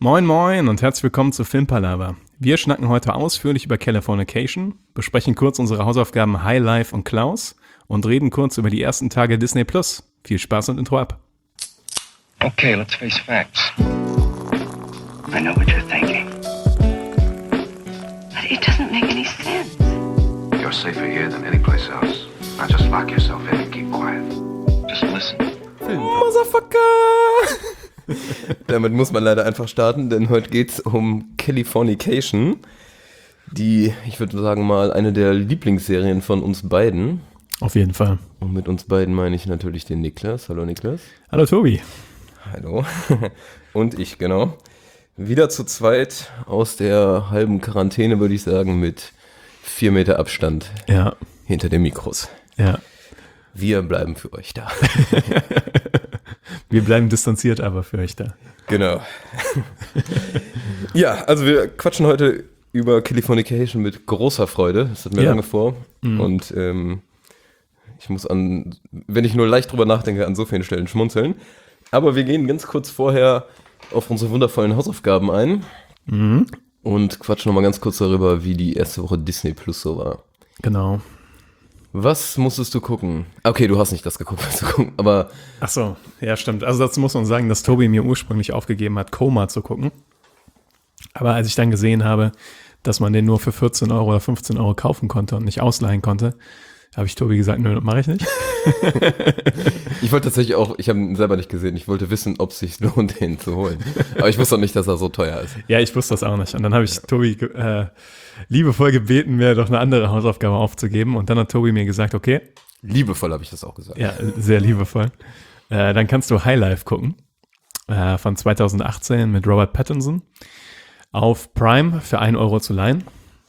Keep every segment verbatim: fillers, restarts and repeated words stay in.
Moin moin und herzlich willkommen zu Filmpalava. Wir schnacken heute ausführlich über Californication, besprechen kurz unsere Hausaufgaben High Life und Klaus und reden kurz über die ersten Tage Disney Plus. Viel Spaß und Intro ab. Okay, let's face facts. I know what you're thinking. But it doesn't make any sense. You're safer here than any place else. Now just lock yourself in and keep quiet. Just listen. Motherfucker! Damit muss man leider einfach starten, denn heute geht's um Californication, die, ich würde sagen mal, eine der Lieblingsserien von uns beiden. Auf jeden Fall. Und mit uns beiden meine ich natürlich den Niklas. Hallo Niklas. Hallo Tobi. Hallo. Und ich, genau. Wieder zu zweit aus der halben Quarantäne, würde ich sagen, mit vier Meter Abstand Ja. hinter den Mikros. Ja. Wir bleiben für euch da. Wir bleiben distanziert, aber für euch da. Genau. Ja, also wir quatschen heute über Californication mit großer Freude. Das hatten wir Ja. lange vor. Mhm. Und ähm, ich muss an, wenn ich nur leicht drüber nachdenke, an so vielen Stellen schmunzeln. Aber wir gehen ganz kurz vorher auf unsere wundervollen Hausaufgaben ein Mhm. und quatschen nochmal ganz kurz darüber, wie die erste Woche Disney Plus so war. Genau. Was musstest du gucken? Okay, du hast nicht das geguckt, was du gucken, aber Ach so, ja stimmt. Also dazu muss man sagen, dass Tobi mir ursprünglich aufgegeben hat, Coma zu gucken. Aber als ich dann gesehen habe, dass man den nur für vierzehn Euro oder fünfzehn Euro kaufen konnte und nicht ausleihen konnte, habe ich Tobi gesagt, nö, das mache ich nicht. ich wollte tatsächlich auch, ich habe ihn selber nicht gesehen, ich wollte wissen, ob es sich lohnt, den zu holen. Aber ich wusste auch nicht, dass er so teuer ist. Ja, ich wusste das auch nicht. Und dann habe ich ja. Tobi äh, liebevoll gebeten, mir doch eine andere Hausaufgabe aufzugeben. Und dann hat Tobi mir gesagt, okay. Liebevoll habe ich das auch gesagt. Ja, sehr liebevoll. Äh, dann kannst du High Life gucken, äh, von zweitausendachtzehn mit Robert Pattinson auf Prime für ein Euro zu leihen.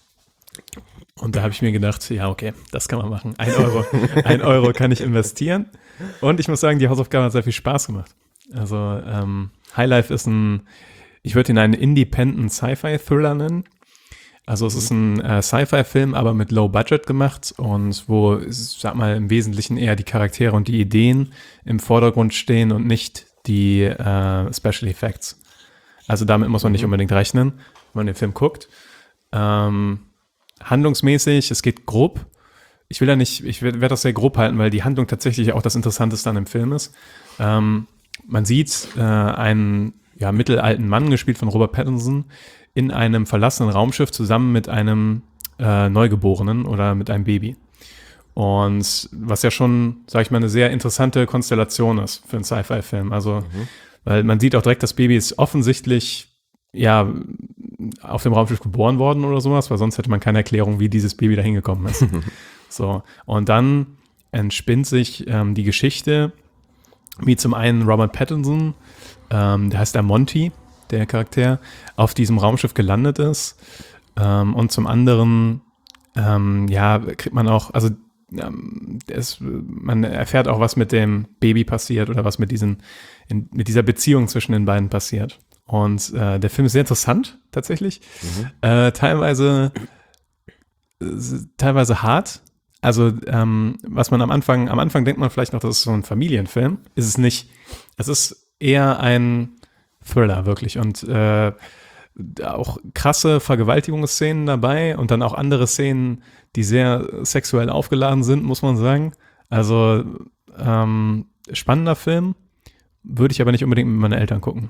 Und da habe ich mir gedacht, ja, okay, das kann man machen. Ein Euro, ein Euro kann ich investieren. Und ich muss sagen, die Hausaufgabe hat sehr viel Spaß gemacht. Also ähm, High Life ist ein, ich würde ihn einen Independent Sci-Fi-Thriller nennen. Also es ist ein äh, Sci-Fi-Film, aber mit Low Budget gemacht und wo, ich sag mal, im Wesentlichen eher die Charaktere und die Ideen im Vordergrund stehen und nicht die äh, Special Effects. Also damit muss man nicht unbedingt rechnen, wenn man den Film guckt. Ähm, handlungsmäßig, es geht grob. Ich will ja nicht, ich werde das sehr grob halten, weil die Handlung tatsächlich auch das Interessanteste an dem Film ist. Ähm, man sieht äh, einen ja, mittelalten Mann, gespielt von Robert Pattinson, in einem verlassenen Raumschiff zusammen mit einem äh, Neugeborenen oder mit einem Baby. Und was ja schon, sag ich mal, eine sehr interessante Konstellation ist für einen Sci-Fi-Film. Also, mhm. weil man sieht auch direkt, das Baby ist offensichtlich ja auf dem Raumschiff geboren worden oder sowas, weil sonst hätte man keine Erklärung, wie dieses Baby da hingekommen ist. So, und dann entspinnt sich ähm, die Geschichte, wie zum einen Robert Pattinson, ähm, der heißt der Monty, der Charakter, auf diesem Raumschiff gelandet ist. Ähm, und zum anderen, ähm, ja, kriegt man auch, also ähm, es, man erfährt auch, was mit dem Baby passiert oder was mit diesen, in, mit dieser Beziehung zwischen den beiden passiert. Und äh, der Film ist sehr interessant, tatsächlich. Mhm. Äh, teilweise, äh, teilweise hart. Also, ähm, was man am Anfang, am Anfang denkt man vielleicht noch, das ist so ein Familienfilm. Ist es nicht. Es ist eher ein Thriller, wirklich. Und äh, auch krasse Vergewaltigungsszenen dabei und dann auch andere Szenen, die sehr sexuell aufgeladen sind, muss man sagen. Also, ähm, spannender Film. Würde ich aber nicht unbedingt mit meinen Eltern gucken.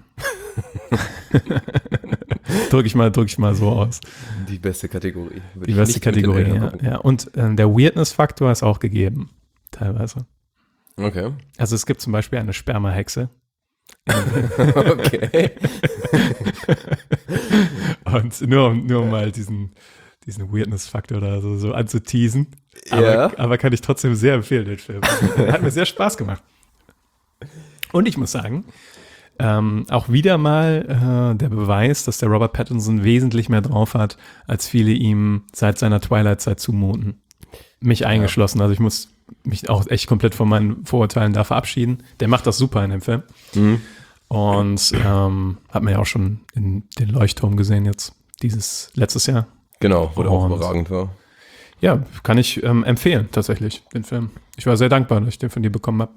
drück ich mal, drück ich mal so aus. Die beste Kategorie. Würde Die beste Kategorie, ja, ja. Und äh, der Weirdness-Faktor ist auch gegeben, teilweise. Okay. Also es gibt zum Beispiel eine Spermahexe. Okay. Und nur, nur um mal diesen, diesen Weirdness-Faktor da so, so anzuteasen. Aber, ja. aber kann ich trotzdem sehr empfehlen, den Film. Hat mir sehr Spaß gemacht. Und ich muss sagen, ähm, auch wieder mal äh, der Beweis, dass der Robert Pattinson wesentlich mehr drauf hat, als viele ihm seit seiner Twilight-Zeit zumuten. Mich eingeschlossen. Also ich muss mich auch echt komplett von meinen Vorurteilen da verabschieden. Der macht das super in dem Film. Mhm. Und ähm, hat man ja auch schon in den Leuchtturm gesehen jetzt, dieses letztes Jahr. Genau, wo der auch Und überragend war. Ja, kann ich ähm, empfehlen, tatsächlich, den Film. Ich war sehr dankbar, dass ich den von dir bekommen habe.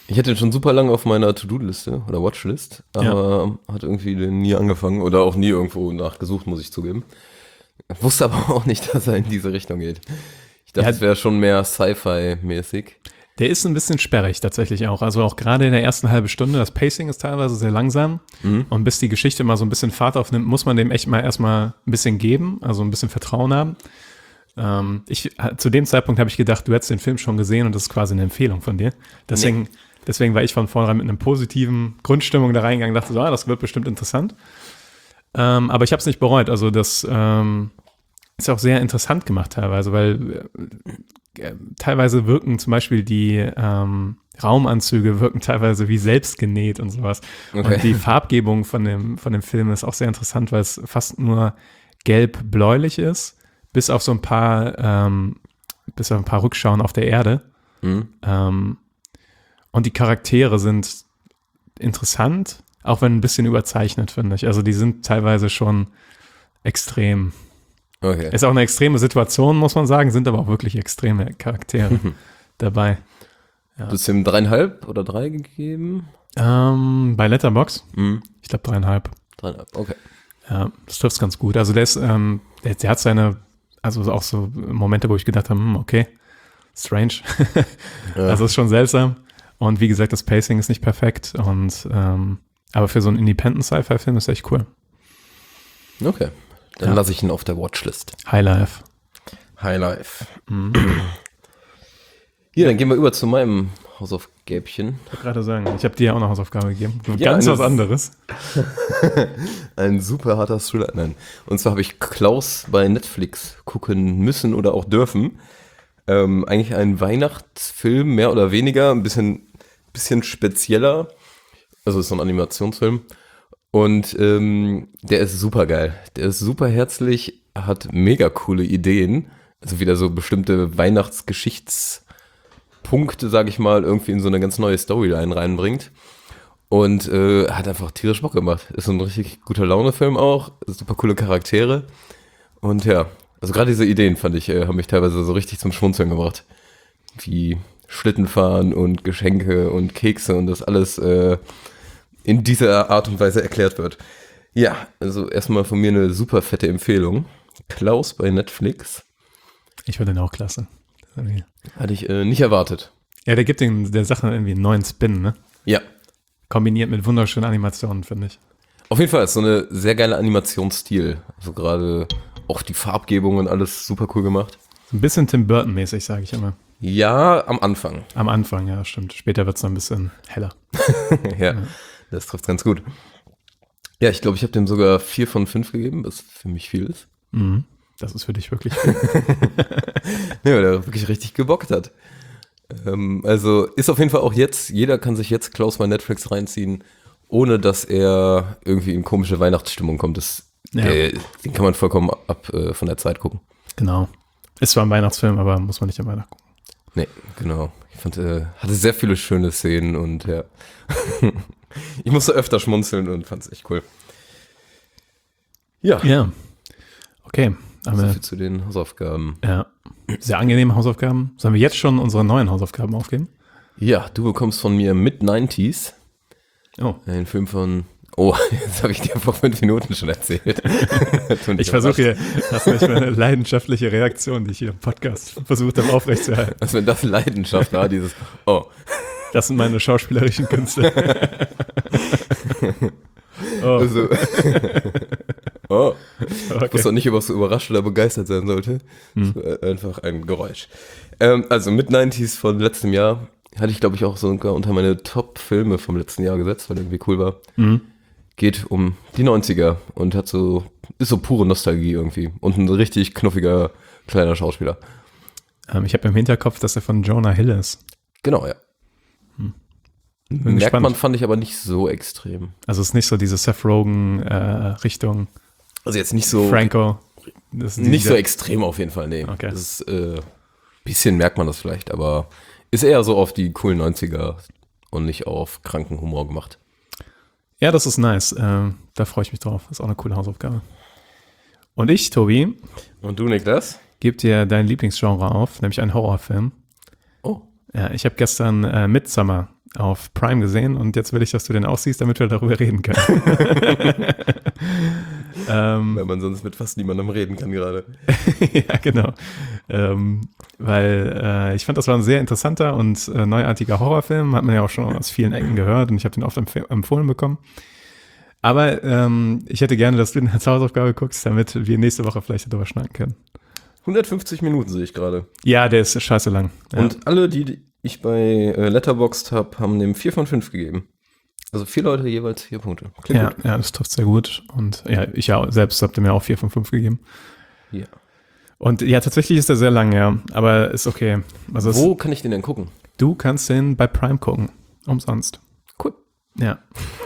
Ich hatte den schon super lange auf meiner To-Do-Liste oder Watchlist, aber ja. hat irgendwie den nie angefangen oder auch nie irgendwo nachgesucht, muss ich zugeben. Wusste aber auch nicht, dass er in diese Richtung geht. Ich dachte, es ja, wäre schon mehr Sci-Fi-mäßig. Der ist ein bisschen sperrig tatsächlich auch. Also auch gerade in der ersten halben Stunde, das Pacing ist teilweise sehr langsam. Mhm. Und bis die Geschichte mal so ein bisschen Fahrt aufnimmt, muss man dem echt mal erstmal ein bisschen geben, also ein bisschen Vertrauen haben. Ähm, ich, zu dem Zeitpunkt habe ich gedacht, du hättest den Film schon gesehen und das ist quasi eine Empfehlung von dir. Deswegen, nee. deswegen war ich von vornherein mit einer positiven Grundstimmung da reingegangen und dachte so, ah, das wird bestimmt interessant. Ähm, aber ich habe es nicht bereut. Also das ähm, ist auch sehr interessant gemacht teilweise, weil äh, teilweise wirken zum Beispiel die ähm, Raumanzüge wirken teilweise wie selbst genäht und sowas. Okay. Und die Farbgebung von dem, von dem Film ist auch sehr interessant, weil es fast nur gelb-bläulich ist, bis auf so ein paar, ähm, bis auf ein paar Rückschauen auf der Erde. Mhm. Ähm, und die Charaktere sind interessant, auch wenn ein bisschen überzeichnet, finde ich. Also die sind teilweise schon extrem. Okay. Ist auch eine extreme Situation, muss man sagen, sind aber auch wirklich extreme Charaktere dabei. Ja. Du hast ihm dreieinhalb oder drei gegeben? Ähm, bei Letterboxd? Mhm. Ich glaube dreieinhalb. Dreieinhalb, okay. Ja, das trifft es ganz gut. Also der ist, ähm, der, der hat seine, also auch so Momente, wo ich gedacht habe, hm, okay, strange. Ja. Also ist schon seltsam. Und wie gesagt, das Pacing ist nicht perfekt. Und ähm, aber für so einen Independent-Sci-Fi-Film ist echt cool. Okay. Dann ja. lasse ich ihn auf der Watchlist. Highlife. Highlife. Mhm. Ja, dann gehen wir über zu meinem Hausaufgäbchen. Ich wollte gerade sagen, ich habe dir ja auch eine Hausaufgabe gegeben. Ja, ganz was anderes. Ein super harter Thriller. Nein. Und zwar habe ich Klaus bei Netflix gucken müssen oder auch dürfen. Ähm, eigentlich ein Weihnachtsfilm, mehr oder weniger. Ein bisschen, bisschen spezieller. Also es ist so ein Animationsfilm. Und ähm, der ist super geil. Der ist super herzlich, hat mega coole Ideen. Also wieder so bestimmte Weihnachtsgeschichtspunkte, sag ich mal, irgendwie in so eine ganz neue Storyline reinbringt. Und äh, hat einfach tierisch Bock gemacht. Ist so ein richtig guter Laune-Film auch. Super coole Charaktere. Und ja, also gerade diese Ideen fand ich, äh, haben mich teilweise so richtig zum Schmunzeln gebracht. Wie Schlittenfahren und Geschenke und Kekse und das alles äh, in dieser Art und Weise erklärt wird. Ja, also erstmal von mir eine super fette Empfehlung. Klaus bei Netflix. Ich finde den auch klasse. Hatte ich äh, nicht erwartet. Ja, der gibt den, der Sache irgendwie einen neuen Spin, ne? Ja. Kombiniert mit wunderschönen Animationen, finde ich. Auf jeden Fall ist so eine sehr geile Animationsstil. Also gerade auch die Farbgebung und alles super cool gemacht. Ein bisschen Tim Burton-mäßig, sage ich immer. Ja, am Anfang. Am Anfang, ja, stimmt. Später wird es noch ein bisschen heller. ja. ja. Das trifft ganz gut. Ja, ich glaube, ich habe dem sogar vier von fünf gegeben, was für mich viel ist. Mhm. Das ist für dich wirklich viel. Ja, weil der wirklich richtig gebockt hat. Ähm, also ist auf jeden Fall auch jetzt, jeder kann sich jetzt Klaus bei Netflix reinziehen, ohne dass er irgendwie in komische Weihnachtsstimmung kommt. Das, ja. der, den kann man vollkommen ab äh, von der Zeit gucken. Genau. Ist zwar ein Weihnachtsfilm, aber muss man nicht am Weihnachten gucken. Nee, genau. Ich fand, äh, hatte sehr viele schöne Szenen und ja. Ich musste öfter schmunzeln und fand es echt cool. Ja. Ja. Okay. Aber so viel zu den Hausaufgaben. Ja. Sehr angenehme Hausaufgaben. Sollen wir jetzt schon unsere neuen Hausaufgaben aufgeben? Ja, du bekommst von mir Mid-neunziger. Oh. Ein Film von... Oh, jetzt habe ich dir vor fünf Minuten schon erzählt. Ich versuche hier, das ist nicht meine leidenschaftliche Reaktion, die ich hier im Podcast versucht habe aufrechtzuerhalten. Also wenn das Leidenschaft war, dieses... Oh. Das sind meine schauspielerischen Künste. Oh. Also, oh. Okay. Ich wusste auch nicht, ob ich so überrascht oder begeistert sein sollte. Hm. Das war einfach ein Geräusch. Ähm, also Mid-neunziger von letztem Jahr hatte ich, glaube ich, auch sogar unter meine Top-Filme vom letzten Jahr gesetzt, weil irgendwie cool war. Mhm. Geht um die neunziger und hat so, ist so pure Nostalgie irgendwie. Und ein richtig knuffiger kleiner Schauspieler. Ähm, ich habe im Hinterkopf, dass er von Jonah Hill ist. Genau, ja. Hm. Merkt gespannt. Man, fand ich aber nicht so extrem. Also es ist nicht so diese Seth Rogen äh, Richtung. Also jetzt nicht so. Franco. Das ist nicht so extrem auf jeden Fall, nee. Okay. Das ist, äh, bisschen merkt man das vielleicht, aber ist eher so auf die coolen neunziger und nicht auf kranken Humor gemacht. Ja, das ist nice. Äh, da freue ich mich drauf. Das ist auch eine coole Hausaufgabe. Und ich, Tobi. Und du, Niklas? Gib dir dein Lieblingsgenre auf, nämlich einen Horrorfilm. Oh. Ja, ich habe gestern äh, Midsommar auf Prime gesehen und jetzt will ich, dass du den aussiehst, damit wir darüber reden können. ähm, Weil man sonst mit fast niemandem reden kann gerade. ja, genau. Ähm, weil äh, ich fand, das war ein sehr interessanter und äh, neuartiger Horrorfilm. Hat man ja auch schon aus vielen Ecken gehört und ich habe den oft empf- empfohlen bekommen. Aber ähm, ich hätte gerne, dass du den als Hausaufgabe guckst, damit wir nächste Woche vielleicht darüber schnacken können. hundertfünfzig Minuten sehe ich gerade. Ja, der ist scheiße lang. Ja. Und alle, die ich bei äh, Letterboxd habe, haben dem vier von fünf gegeben. Also vier Leute jeweils vier Punkte. Klingt ja, gut. ja, das trifft sehr gut. Und ja, ich ja selbst habe dem ja auch vier von fünf gegeben. Ja. Und ja, tatsächlich ist der sehr lang, ja. Aber ist okay. Also Wo es, kann ich den denn gucken? du kannst den bei Prime gucken. Umsonst. Cool. Ja.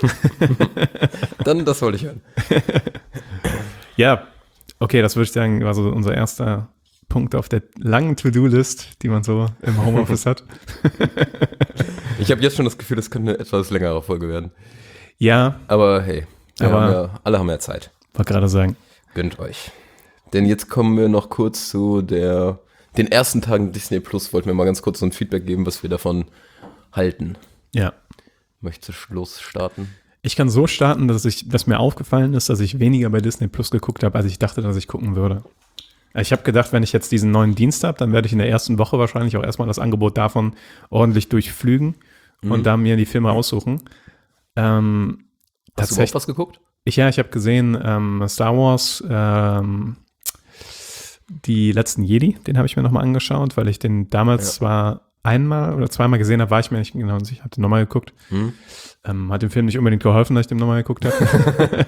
Dann, das wollte ich hören. Ja, okay, das würde ich sagen, war so unser erster Punkt auf der langen To-Do-List, die man so im Homeoffice hat. Ich habe jetzt schon das Gefühl, das könnte eine etwas längere Folge werden. Ja, Aber hey, wir Aber- haben ja, alle haben ja Zeit. wollte gerade sagen. Gönnt euch. Denn jetzt kommen wir noch kurz zu der, den ersten Tagen Disney Plus. Wollten wir mal ganz kurz so ein Feedback geben, was wir davon halten. Ja. Möchtest du losstarten? Ich kann so starten, dass ich, dass mir aufgefallen ist, dass ich weniger bei Disney Plus geguckt habe, als ich dachte, dass ich gucken würde. Ich habe gedacht, wenn ich jetzt diesen neuen Dienst habe, dann werde ich in der ersten Woche wahrscheinlich auch erstmal das Angebot davon ordentlich durchflügen Mhm. und da mir die Filme aussuchen. Ähm, Hast du überhaupt was geguckt? Ich, ja, ich habe gesehen ähm, Star Wars, ähm, die letzten Jedi, den habe ich mir nochmal angeschaut, weil ich den damals Ja. zwar einmal oder zweimal gesehen habe, war ich mir nicht genau sicher, habe den nochmal geguckt. Mhm. Ähm, hat dem Film nicht unbedingt geholfen, dass ich den nochmal geguckt habe.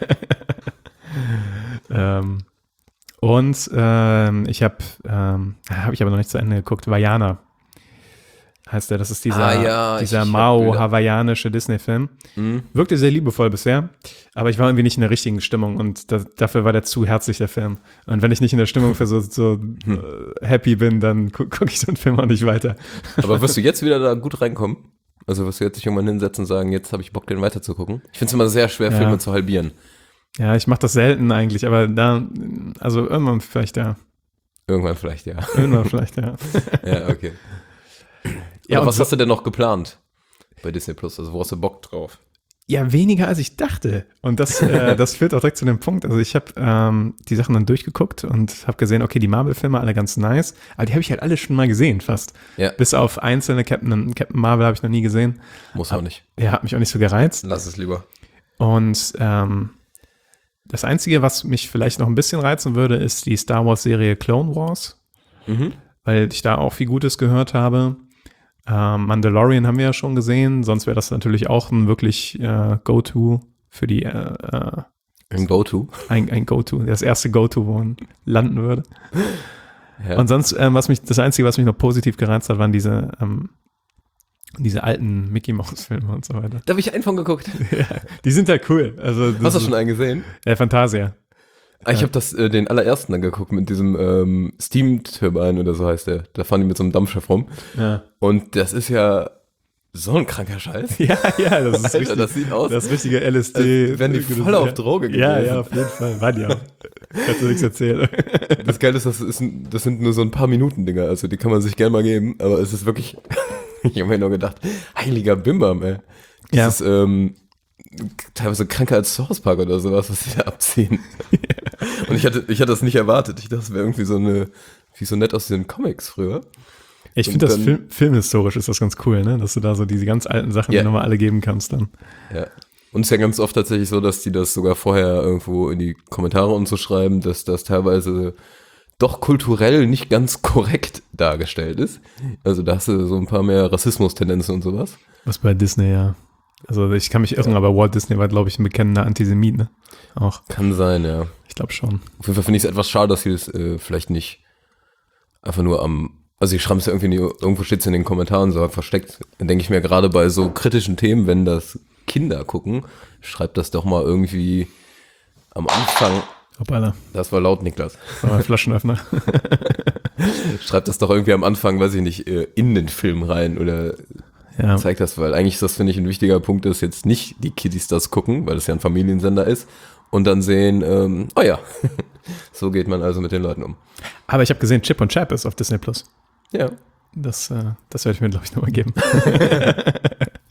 ähm, und ähm, ich habe, ähm, habe ich aber noch nicht zu Ende geguckt, Vajana heißt der, das ist dieser, Ah ja, dieser ich hab Mao-hawaiianische Disney-Film. Mhm. Wirkte sehr liebevoll bisher, aber ich war irgendwie nicht in der richtigen Stimmung und da, dafür war der zu herzlich, der Film. Und wenn ich nicht in der Stimmung für so, so Hm. äh, happy bin, dann gu gucke ich so einen Film auch nicht weiter. Aber wirst du jetzt wieder da gut reinkommen? Also wirst du jetzt dich irgendwann hinsetzen und sagen, jetzt habe ich Bock, den weiter zu gucken? Ich finde es immer sehr schwer, Ja. Filme zu halbieren. Ja, ich mache das selten eigentlich, aber da, also irgendwann vielleicht ja. Irgendwann vielleicht, ja. Irgendwann vielleicht ja. Ja, okay. Ja, Oder und was so- hast du denn noch geplant bei Disney Plus? Also wo hast du Bock drauf? Ja, weniger als ich dachte. Und das, äh, das führt auch direkt zu dem Punkt. Also ich habe ähm, die Sachen dann durchgeguckt und habe gesehen, okay, die Marvel-Filme alle ganz nice, aber die habe ich halt alle schon mal gesehen fast. Ja. Bis auf einzelne Captain, Captain Marvel habe ich noch nie gesehen. Muss auch nicht. Ja, hat mich auch nicht so gereizt. Lass es lieber. Und ähm, das Einzige, was mich vielleicht noch ein bisschen reizen würde, ist die Star Wars-Serie Clone Wars, Mhm. weil ich da auch viel Gutes gehört habe. Ähm, Mandalorian haben wir ja schon gesehen, sonst wäre das natürlich auch ein wirklich äh, Go-To für die, äh, äh, Ein Go-To. ein, ein Go-To, das erste Go-To, wo man landen würde. Ja. Und sonst, ähm, was mich, das Einzige, was mich noch positiv gereizt hat, waren diese, ähm, diese alten Mickey-Mouse-Filme und so weiter. Da habe ich einen von geguckt. Ja, die sind halt cool. Also, das Hast du ist- schon einen gesehen? Äh, Fantasia. Ah, ich habe das äh, den allerersten dann geguckt mit diesem ähm, Steam Turbine oder so heißt der. Da fahren die mit so einem Dampfschiff rum. Ja. Und das ist ja so ein kranker Scheiß. Ja, ja, das ist Alter, richtig, das sieht aus, das ist richtige L S D. als wären die voll auf Droge Ja, gewesen. ja, auf jeden Fall. War die auch. Kannst du nichts erzählen. Das Geile ist, das, ist ein, das sind nur so ein paar Minuten Dinger. Also die kann man sich gerne mal geben. Aber es ist wirklich, ich habe mir nur gedacht, heiliger Bimbam, ey. Ja. Das ist ähm, teilweise kranker als South Park oder sowas, was die da abziehen. Und ich hatte, ich hatte das nicht erwartet. Ich dachte, das wäre irgendwie so eine, wie so nett aus den Comics früher. Ich Und finde das dann- Film, filmhistorisch ist das ganz cool, ne? Dass du da so diese ganz alten Sachen Ja. die nochmal alle geben kannst dann. Ja. Und es ist ja ganz oft tatsächlich so, dass die das sogar vorher irgendwo in die Kommentare und so schreiben, dass das teilweise doch kulturell nicht ganz korrekt dargestellt ist. Also da hast du so ein paar mehr Rassismus-Tendenzen und sowas. Was bei Disney, ja. Also ich kann mich irren, aber Walt Disney war, glaube ich, ein bekennender Antisemit, ne? Auch. Kann sein, ja. Ich glaube schon. Auf jeden Fall finde ich es etwas schade, dass sie es äh, vielleicht nicht einfach nur am, also ich schreibe es ja irgendwie nie, irgendwo steht es in den Kommentaren so versteckt. Dann denke ich mir gerade bei so kritischen Themen, wenn das Kinder gucken, schreibt das doch mal irgendwie am Anfang. Hoppala, Das war laut, Niklas. war ein Flaschenöffner. Schreibt das doch irgendwie am Anfang, weiß ich nicht, äh, in den Film rein oder Ja. zeigt das, weil eigentlich ist das, finde ich, ein wichtiger Punkt, dass jetzt nicht die Kiddies das gucken, weil das ja ein Familiensender ist und dann sehen, ähm, oh ja, so geht man also mit den Leuten um. Aber ich habe gesehen, Chip und Chap ist auf Disney Plus. Ja. Das, äh, das werde ich mir, glaube ich, nochmal geben.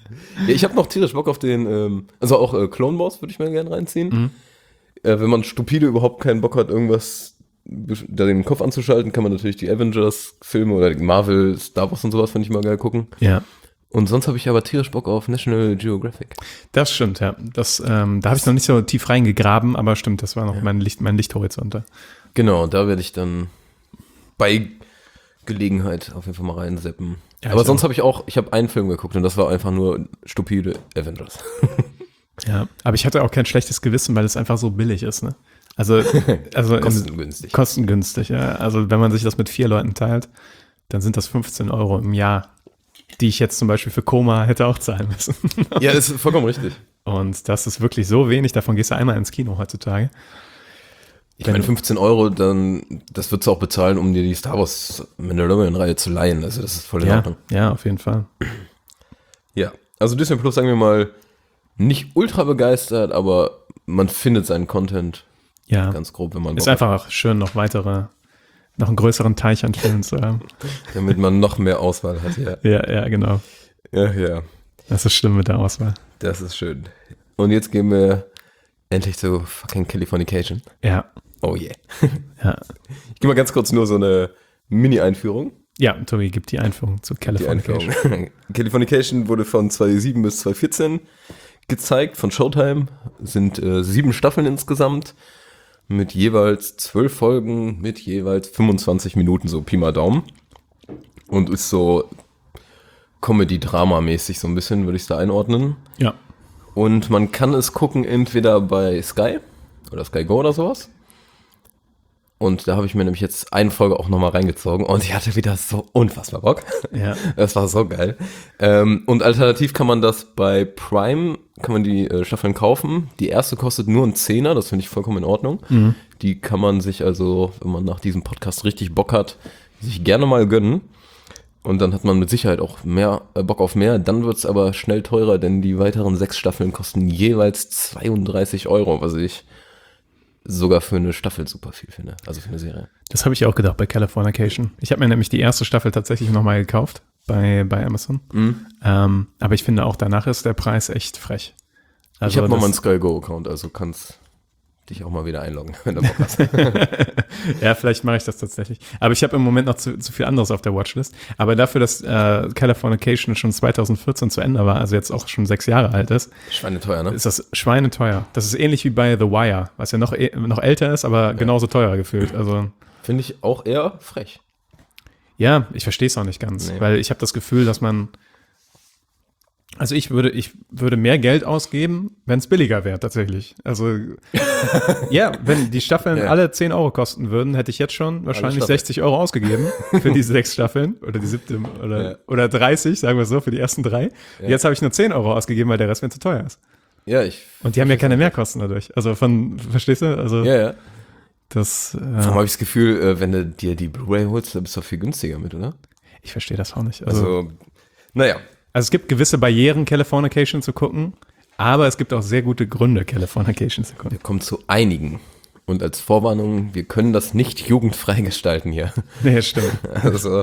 Ja, ich habe noch tierisch Bock auf den, ähm, also auch äh, Clone Wars würde ich mir gerne reinziehen. Mhm. Äh, wenn man stupide überhaupt keinen Bock hat, irgendwas da den Kopf anzuschalten, kann man natürlich die Avengers-Filme oder die Marvel, Star Wars und sowas, finde ich mal geil gucken. Ja. Und sonst habe ich aber tierisch Bock auf National Geographic. Das stimmt, ja. Das, ähm, da habe ich noch nicht so tief reingegraben, aber stimmt, das war noch ja. mein, Licht, mein Lichthorizont. Genau, da werde ich dann bei Gelegenheit auf jeden Fall mal reinseppen. Ja, aber sonst habe ich auch, ich habe einen Film geguckt und das war einfach nur stupide Avengers. Ja, aber ich hatte auch kein schlechtes Gewissen, weil es einfach so billig ist, ne? Also, also kostengünstig. Kostengünstig, ja. Also wenn man sich das mit vier Leuten teilt, dann sind das fünfzehn Euro im Jahr, die ich jetzt zum Beispiel für Koma hätte auch zahlen müssen. Ja, das ist vollkommen richtig. Und das ist wirklich so wenig, davon gehst du einmal ins Kino heutzutage. Ich meine, fünfzehn Euro, dann, das würdest du auch bezahlen, um dir die Star Wars Mandalorian-Reihe zu leihen. Also das ist voll in ja, Ordnung. Ja, auf jeden Fall. Ja, also Disney Plus, sagen wir mal, nicht ultra begeistert, aber man findet seinen Content ja. ganz grob, wenn man Ist Bock einfach hat. auch schön, noch weitere, noch einen größeren Teich an Filmen zu haben. Damit man noch mehr Auswahl hat, ja. Ja, ja, genau. Ja, ja. Das ist schlimm mit der Auswahl. Das ist schön. Und jetzt gehen wir endlich zu fucking Californication. Ja. Oh yeah. Ja. Ich gebe mal ganz kurz nur so eine Mini-Einführung. Ja, Tobi gibt die Einführung zu Californication. Die Einführung. Californication wurde von zweitausendsieben bis zweitausendvierzehn gezeigt, von Showtime. Sind äh, sieben Staffeln insgesamt. Mit jeweils zwölf Folgen, mit jeweils fünfundzwanzig Minuten, so Pi mal Daumen. Und ist so Comedy-Drama-mäßig so ein bisschen, würde ich es da einordnen. Ja. Und man kann es gucken entweder bei Sky oder Sky Go oder sowas. Und da habe ich mir nämlich jetzt eine Folge auch nochmal reingezogen und ich hatte wieder so unfassbar Bock. Ja. Das war so geil. Ähm, und alternativ kann man das bei Prime, kann man die äh, Staffeln kaufen. Die erste kostet nur einen Zehner, das finde ich vollkommen in Ordnung. Mhm. Die kann man sich also, wenn man nach diesem Podcast richtig Bock hat, sich gerne mal gönnen. Und dann hat man mit Sicherheit auch mehr äh, Bock auf mehr. Dann wird es aber schnell teurer, denn die weiteren sechs Staffeln kosten jeweils zweiunddreißig Euro, was ich sogar für eine Staffel super viel finde, also für eine Serie. Das habe ich auch gedacht bei Californication. Ich habe mir nämlich die erste Staffel tatsächlich nochmal gekauft bei, bei Amazon. Mhm. Ähm, aber ich finde auch, danach ist der Preis echt frech. Also ich habe nochmal einen das- Sky Go-Account, also kannst dich auch mal wieder einloggen, wenn du Bock hast. Ja, vielleicht mache ich das tatsächlich. Aber ich habe im Moment noch zu, zu viel anderes auf der Watchlist. Aber dafür, dass äh, Californication schon zweitausendvierzehn zu Ende war, also jetzt auch schon sechs Jahre alt ist, Schweineteuer, ne? ist das schweineteuer. Das ist ähnlich wie bei The Wire, was ja noch, eh- noch älter ist, aber genauso teuer gefühlt. Also Finde ich auch eher frech. ja, ich verstehe es auch nicht ganz, Nee. weil ich habe das Gefühl, dass man also ich würde, ich würde mehr Geld ausgeben, wenn es billiger wäre, tatsächlich. Also, ja, wenn die Staffeln Ja. alle zehn Euro kosten würden, hätte ich jetzt schon wahrscheinlich Staffeln. sechzig Euro ausgegeben für diese sechs Staffeln oder die siebte oder, Ja. oder dreißig, sagen wir so, für die ersten drei. Ja. Jetzt habe ich nur zehn Euro ausgegeben, weil der Rest mir zu teuer ist. Ja, ich. Und die haben ja keine Mehrkosten dadurch. Also von, verstehst du? Also Ja, ja. das, Vor allem äh, habe ich das Gefühl, äh, wenn du dir die Blu-ray holst, dann bist du auch viel günstiger mit, oder? ich verstehe das auch nicht. Also, Also, naja. also es gibt gewisse Barrieren, Californication zu gucken, aber es gibt auch sehr gute Gründe, Californication zu gucken. Wir kommen zu einigen. Und als Vorwarnung, wir können das nicht jugendfrei gestalten hier. Nee, stimmt. Also,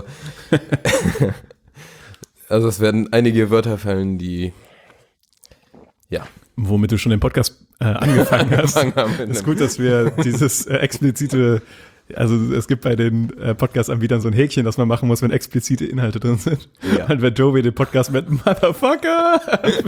also es werden einige Wörter fallen, die, ja, Womit du schon den Podcast äh, angefangen hast. Angefangen haben mit ist einem- gut, dass wir dieses äh, explizite, also es gibt bei den äh, Podcast-Anbietern so ein Häkchen, das man machen muss, wenn explizite Inhalte drin sind. Ja. Und wenn Joey den Podcast mit Motherfucker.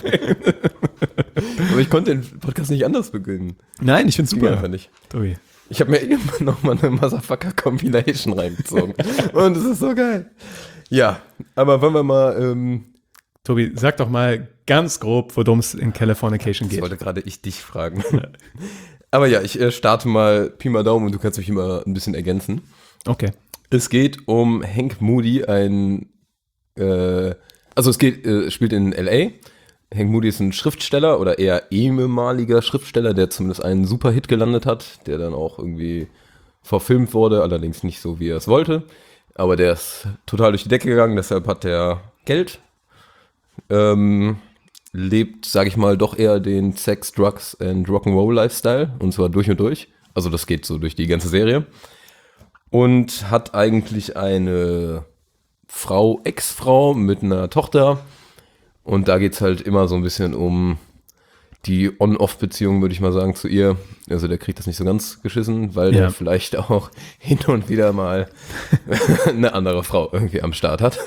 aber ich konnte den Podcast nicht anders beginnen. Nein, ich finde Ging super. einfach nicht. Tobi. Ich habe mir eben noch mal eine Motherfucker-Compilation reingezogen. Und es ist so geil. Ja, aber wollen wir mal, ähm, Tobi, sag doch mal ganz grob, worum es in Californication das geht. wollte gerade ich dich fragen. Aber ja, ich äh, starte mal Pi mal Daumen und du kannst mich immer ein bisschen ergänzen. Okay. Es geht um Hank Moody, ein, äh, also es geht, äh, spielt in L A. Hank Moody ist ein Schriftsteller oder eher ehemaliger Schriftsteller, der zumindest einen Superhit gelandet hat, der dann auch irgendwie verfilmt wurde, allerdings nicht so, wie er es wollte. Aber der ist total durch die Decke gegangen, deshalb hat er Geld. Ähm, lebt, sag ich mal, doch eher den Sex, Drugs and Rock'n'Roll Lifestyle und zwar durch und durch. Also das geht so durch die ganze Serie. Und hat eigentlich eine Frau, Ex-Frau mit einer Tochter Und da geht's halt immer so ein bisschen um die On-Off-Beziehung, würde ich mal sagen, zu ihr. Also der kriegt das nicht so ganz geschissen, weil Ja. der vielleicht auch hin und wieder mal eine andere Frau irgendwie am Start hat.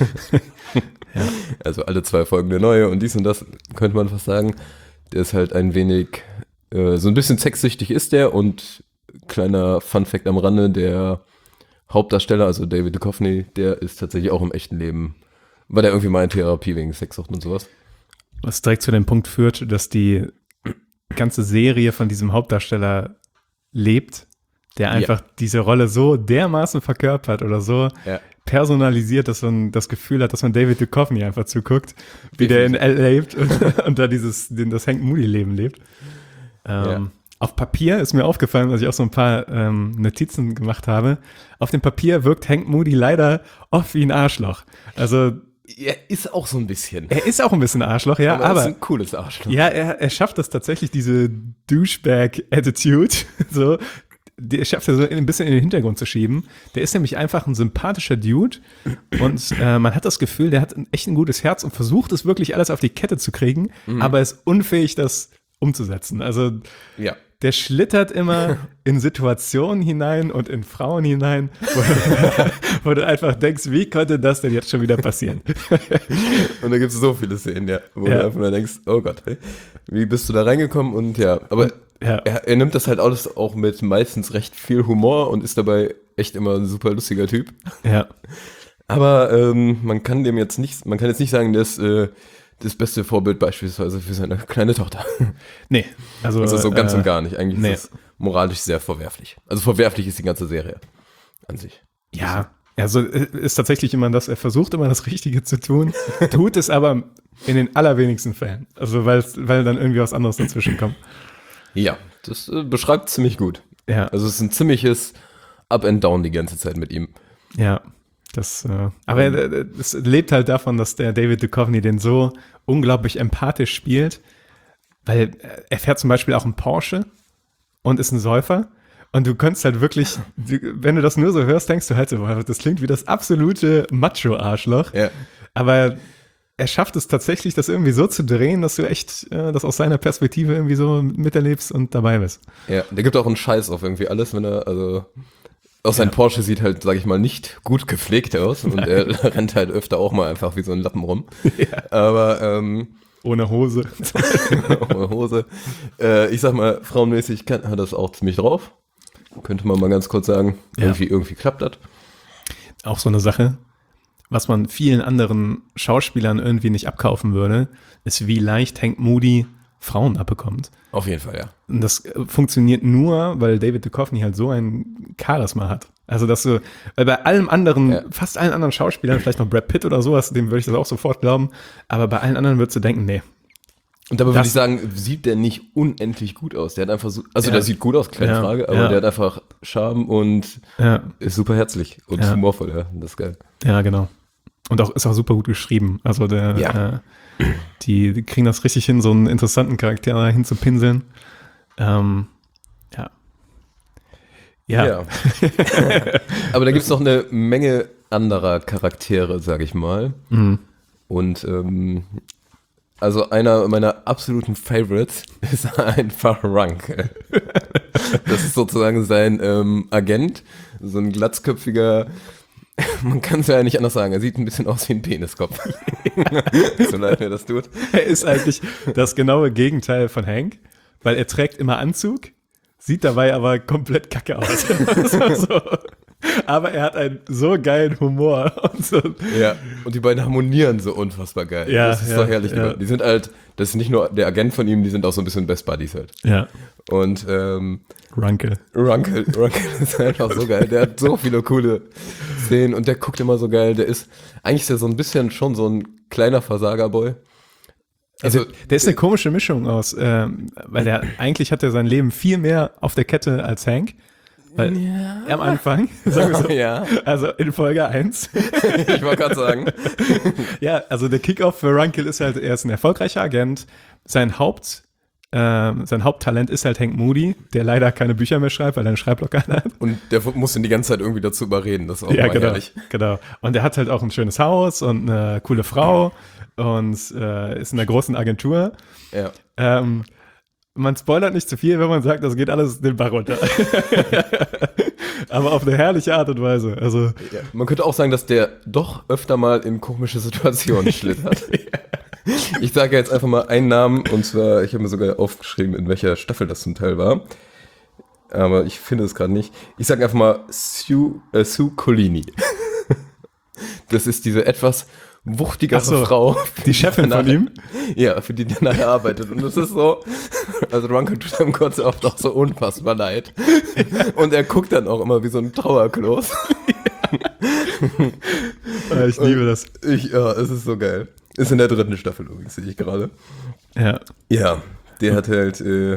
Ja. Also alle zwei Folgen eine neue und dies und das, könnte man fast sagen. Der ist halt ein wenig, äh, so ein bisschen sexsüchtig ist der und kleiner Fun-Fact am Rande, der Hauptdarsteller, also David Duchovny, der ist tatsächlich auch im echten Leben, war der irgendwie mal in Therapie wegen Sexsucht und sowas. Was direkt zu dem Punkt führt, dass die ganze Serie von diesem Hauptdarsteller lebt, der einfach ja. diese Rolle so dermaßen verkörpert oder so Ja. personalisiert, dass man das Gefühl hat, dass man David Duchovny einfach zuguckt, wie der in L A lebt und, und da dieses, den, das Hank Moody-Leben lebt. Ähm, Ja. Auf Papier ist mir aufgefallen, als ich auch so ein paar ähm, Notizen gemacht habe, auf dem Papier wirkt Hank Moody leider oft wie ein Arschloch. Also Er ist auch so ein bisschen. er ist auch ein bisschen Arschloch, ja, aber, aber er ist ein cooles Arschloch. ja, er, er schafft das tatsächlich, diese Douchebag-Attitude, so, die er schafft er so ein bisschen in den Hintergrund zu schieben. Der ist nämlich einfach ein sympathischer Dude und äh, man hat das Gefühl, der hat ein, echt ein gutes Herz und versucht es wirklich alles auf die Kette zu kriegen, Mhm. aber ist unfähig, das umzusetzen. Also Ja. der schlittert immer in Situationen hinein und in Frauen hinein, wo, wo du einfach denkst, wie konnte das denn jetzt schon wieder passieren? Und da gibt es so viele Szenen, ja, wo Ja. du einfach nur denkst, oh Gott, hey, wie bist du da reingekommen? Und ja, aber Ja. er, er nimmt das halt alles auch mit meistens recht viel Humor und ist dabei echt immer ein super lustiger Typ. Ja, Aber ähm, man kann dem jetzt nicht, man kann jetzt nicht sagen, der ist äh, das beste Vorbild beispielsweise für seine kleine Tochter. nee. Also, Also so ganz äh, und gar nicht. Eigentlich nee. ist das moralisch sehr verwerflich. Also verwerflich ist die ganze Serie an sich. Ja, also ist tatsächlich immer das, er versucht immer das Richtige zu tun, tut es aber in den allerwenigsten Fällen. Also weil, weil dann irgendwie was anderes dazwischen kommt. Ja, das äh, beschreibt ziemlich gut. Ja, Also es ist ein ziemliches Up and Down die ganze Zeit mit ihm. ja. Das, äh, aber äh, es lebt halt davon, dass der David Duchovny den so unglaublich empathisch spielt, weil er fährt zum Beispiel auch einen Porsche und ist ein Säufer. Und du könntest halt wirklich, du, wenn du das nur so hörst, denkst du halt so, wow, das klingt wie das absolute Macho-Arschloch. Ja. Aber er schafft es tatsächlich, das irgendwie so zu drehen, dass du echt äh, das aus seiner Perspektive irgendwie so miterlebst und dabei bist. Ja, der gibt auch einen Scheiß auf irgendwie alles, wenn er, also auch sein Porsche sieht halt, sag ich mal, nicht gut gepflegt aus und er rennt halt öfter auch mal einfach wie so ein Lappen rum. Ja. Aber ähm, Ohne Hose. ohne Hose. Äh, ich sag mal, frauenmäßig kann, hat das auch ziemlich drauf. Könnte man mal ganz kurz sagen. Ja. Irgendwie, irgendwie klappt das. Auch so eine Sache, was man vielen anderen Schauspielern irgendwie nicht abkaufen würde, ist, wie leicht Hank Moody Frauen abbekommt. Auf jeden Fall, ja. Und das äh, funktioniert nur, weil David Duchovny halt so ein Charisma hat. Also, dass du, weil bei allem anderen, Ja. fast allen anderen Schauspielern, vielleicht noch Brad Pitt oder sowas, dem würde ich das auch sofort glauben, aber bei allen anderen würdest du denken, nee. Und dabei würde Das- ich sagen, sieht der nicht unendlich gut aus. Der hat einfach so, also Ja. der sieht gut aus, keine Ja, Frage, aber ja. der hat einfach Charme und Ja, ist super herzlich und Ja. humorvoll, ja. Das ist geil. ja, genau. Und auch ist auch super gut geschrieben. Also der, Ja. äh, die, die kriegen das richtig hin, so einen interessanten Charakter da hinzupinseln. Ähm, ja. Ja. Ja. Aber da gibt es noch eine Menge anderer Charaktere, sag ich mal. Mhm. Und ähm, also einer meiner absoluten Favorites ist einfach Rank. Das ist sozusagen sein ähm, Agent, so ein glatzköpfiger, man kann es ja nicht anders sagen, er sieht ein bisschen aus wie ein Peniskopf. So leid mir das tut. Er ist eigentlich das genaue Gegenteil von Hank, weil er trägt immer Anzug, sieht dabei aber komplett kacke aus. So. Aber er hat einen so geilen Humor. Und so. Ja, und die beiden harmonieren so unfassbar geil. Ja, das ist ja, so herrlich. ja. Die sind halt, das ist nicht nur der Agent von ihm, die sind auch so ein bisschen Best Buddies halt. Ja, Und ähm, Runkel. Runkel, Runkel ist einfach so geil. Der hat so viele coole Szenen und der guckt immer so geil. Der ist, eigentlich ist er so ein bisschen schon so ein kleiner Versagerboy. Also, der ist eine komische Mischung aus, ähm, weil der eigentlich hat er sein Leben viel mehr auf der Kette als Hank. Weil am Anfang, sagen wir so, Ja, also in Folge eins. ich wollte gerade sagen. Ja, also der Kickoff für Runkel ist halt, er ist ein erfolgreicher Agent. Sein Haupt, ähm, sein Haupttalent ist halt Hank Moody, der leider keine Bücher mehr schreibt, weil er einen Schreibblock hat. Und der muss ihn die ganze Zeit irgendwie dazu überreden. Das ist auch Ja, mal genau, herrlich. genau. Und er hat halt auch ein schönes Haus und eine coole Frau. und äh, ist in einer großen Agentur. Ja. Ähm, man spoilert nicht zu viel, wenn man sagt, das geht alles den Bach runter. Aber auf eine herrliche Art und Weise. Also, Ja. Man könnte auch sagen, dass der doch öfter mal in komische Situationen schlittert. Ich sage jetzt einfach mal einen Namen, und zwar, ich habe mir sogar aufgeschrieben, in welcher Staffel das zum Teil war. Aber ich finde es gerade nicht. Ich sage einfach mal Sue, äh, Sue Colini. Das ist diese etwas wuchtigere Ach so, Frau. die Chefin von ihm? Ja, für die der nachher arbeitet. Und das ist so, also Runker tut einem kurz oft auch so unfassbar leid. Und er guckt dann auch immer wie so ein Trauerklos. Ja, ich liebe das. Ich, ja, es ist so geil. Ist in der dritten Staffel übrigens, sehe ich gerade. Ja. Ja, der hat halt, äh,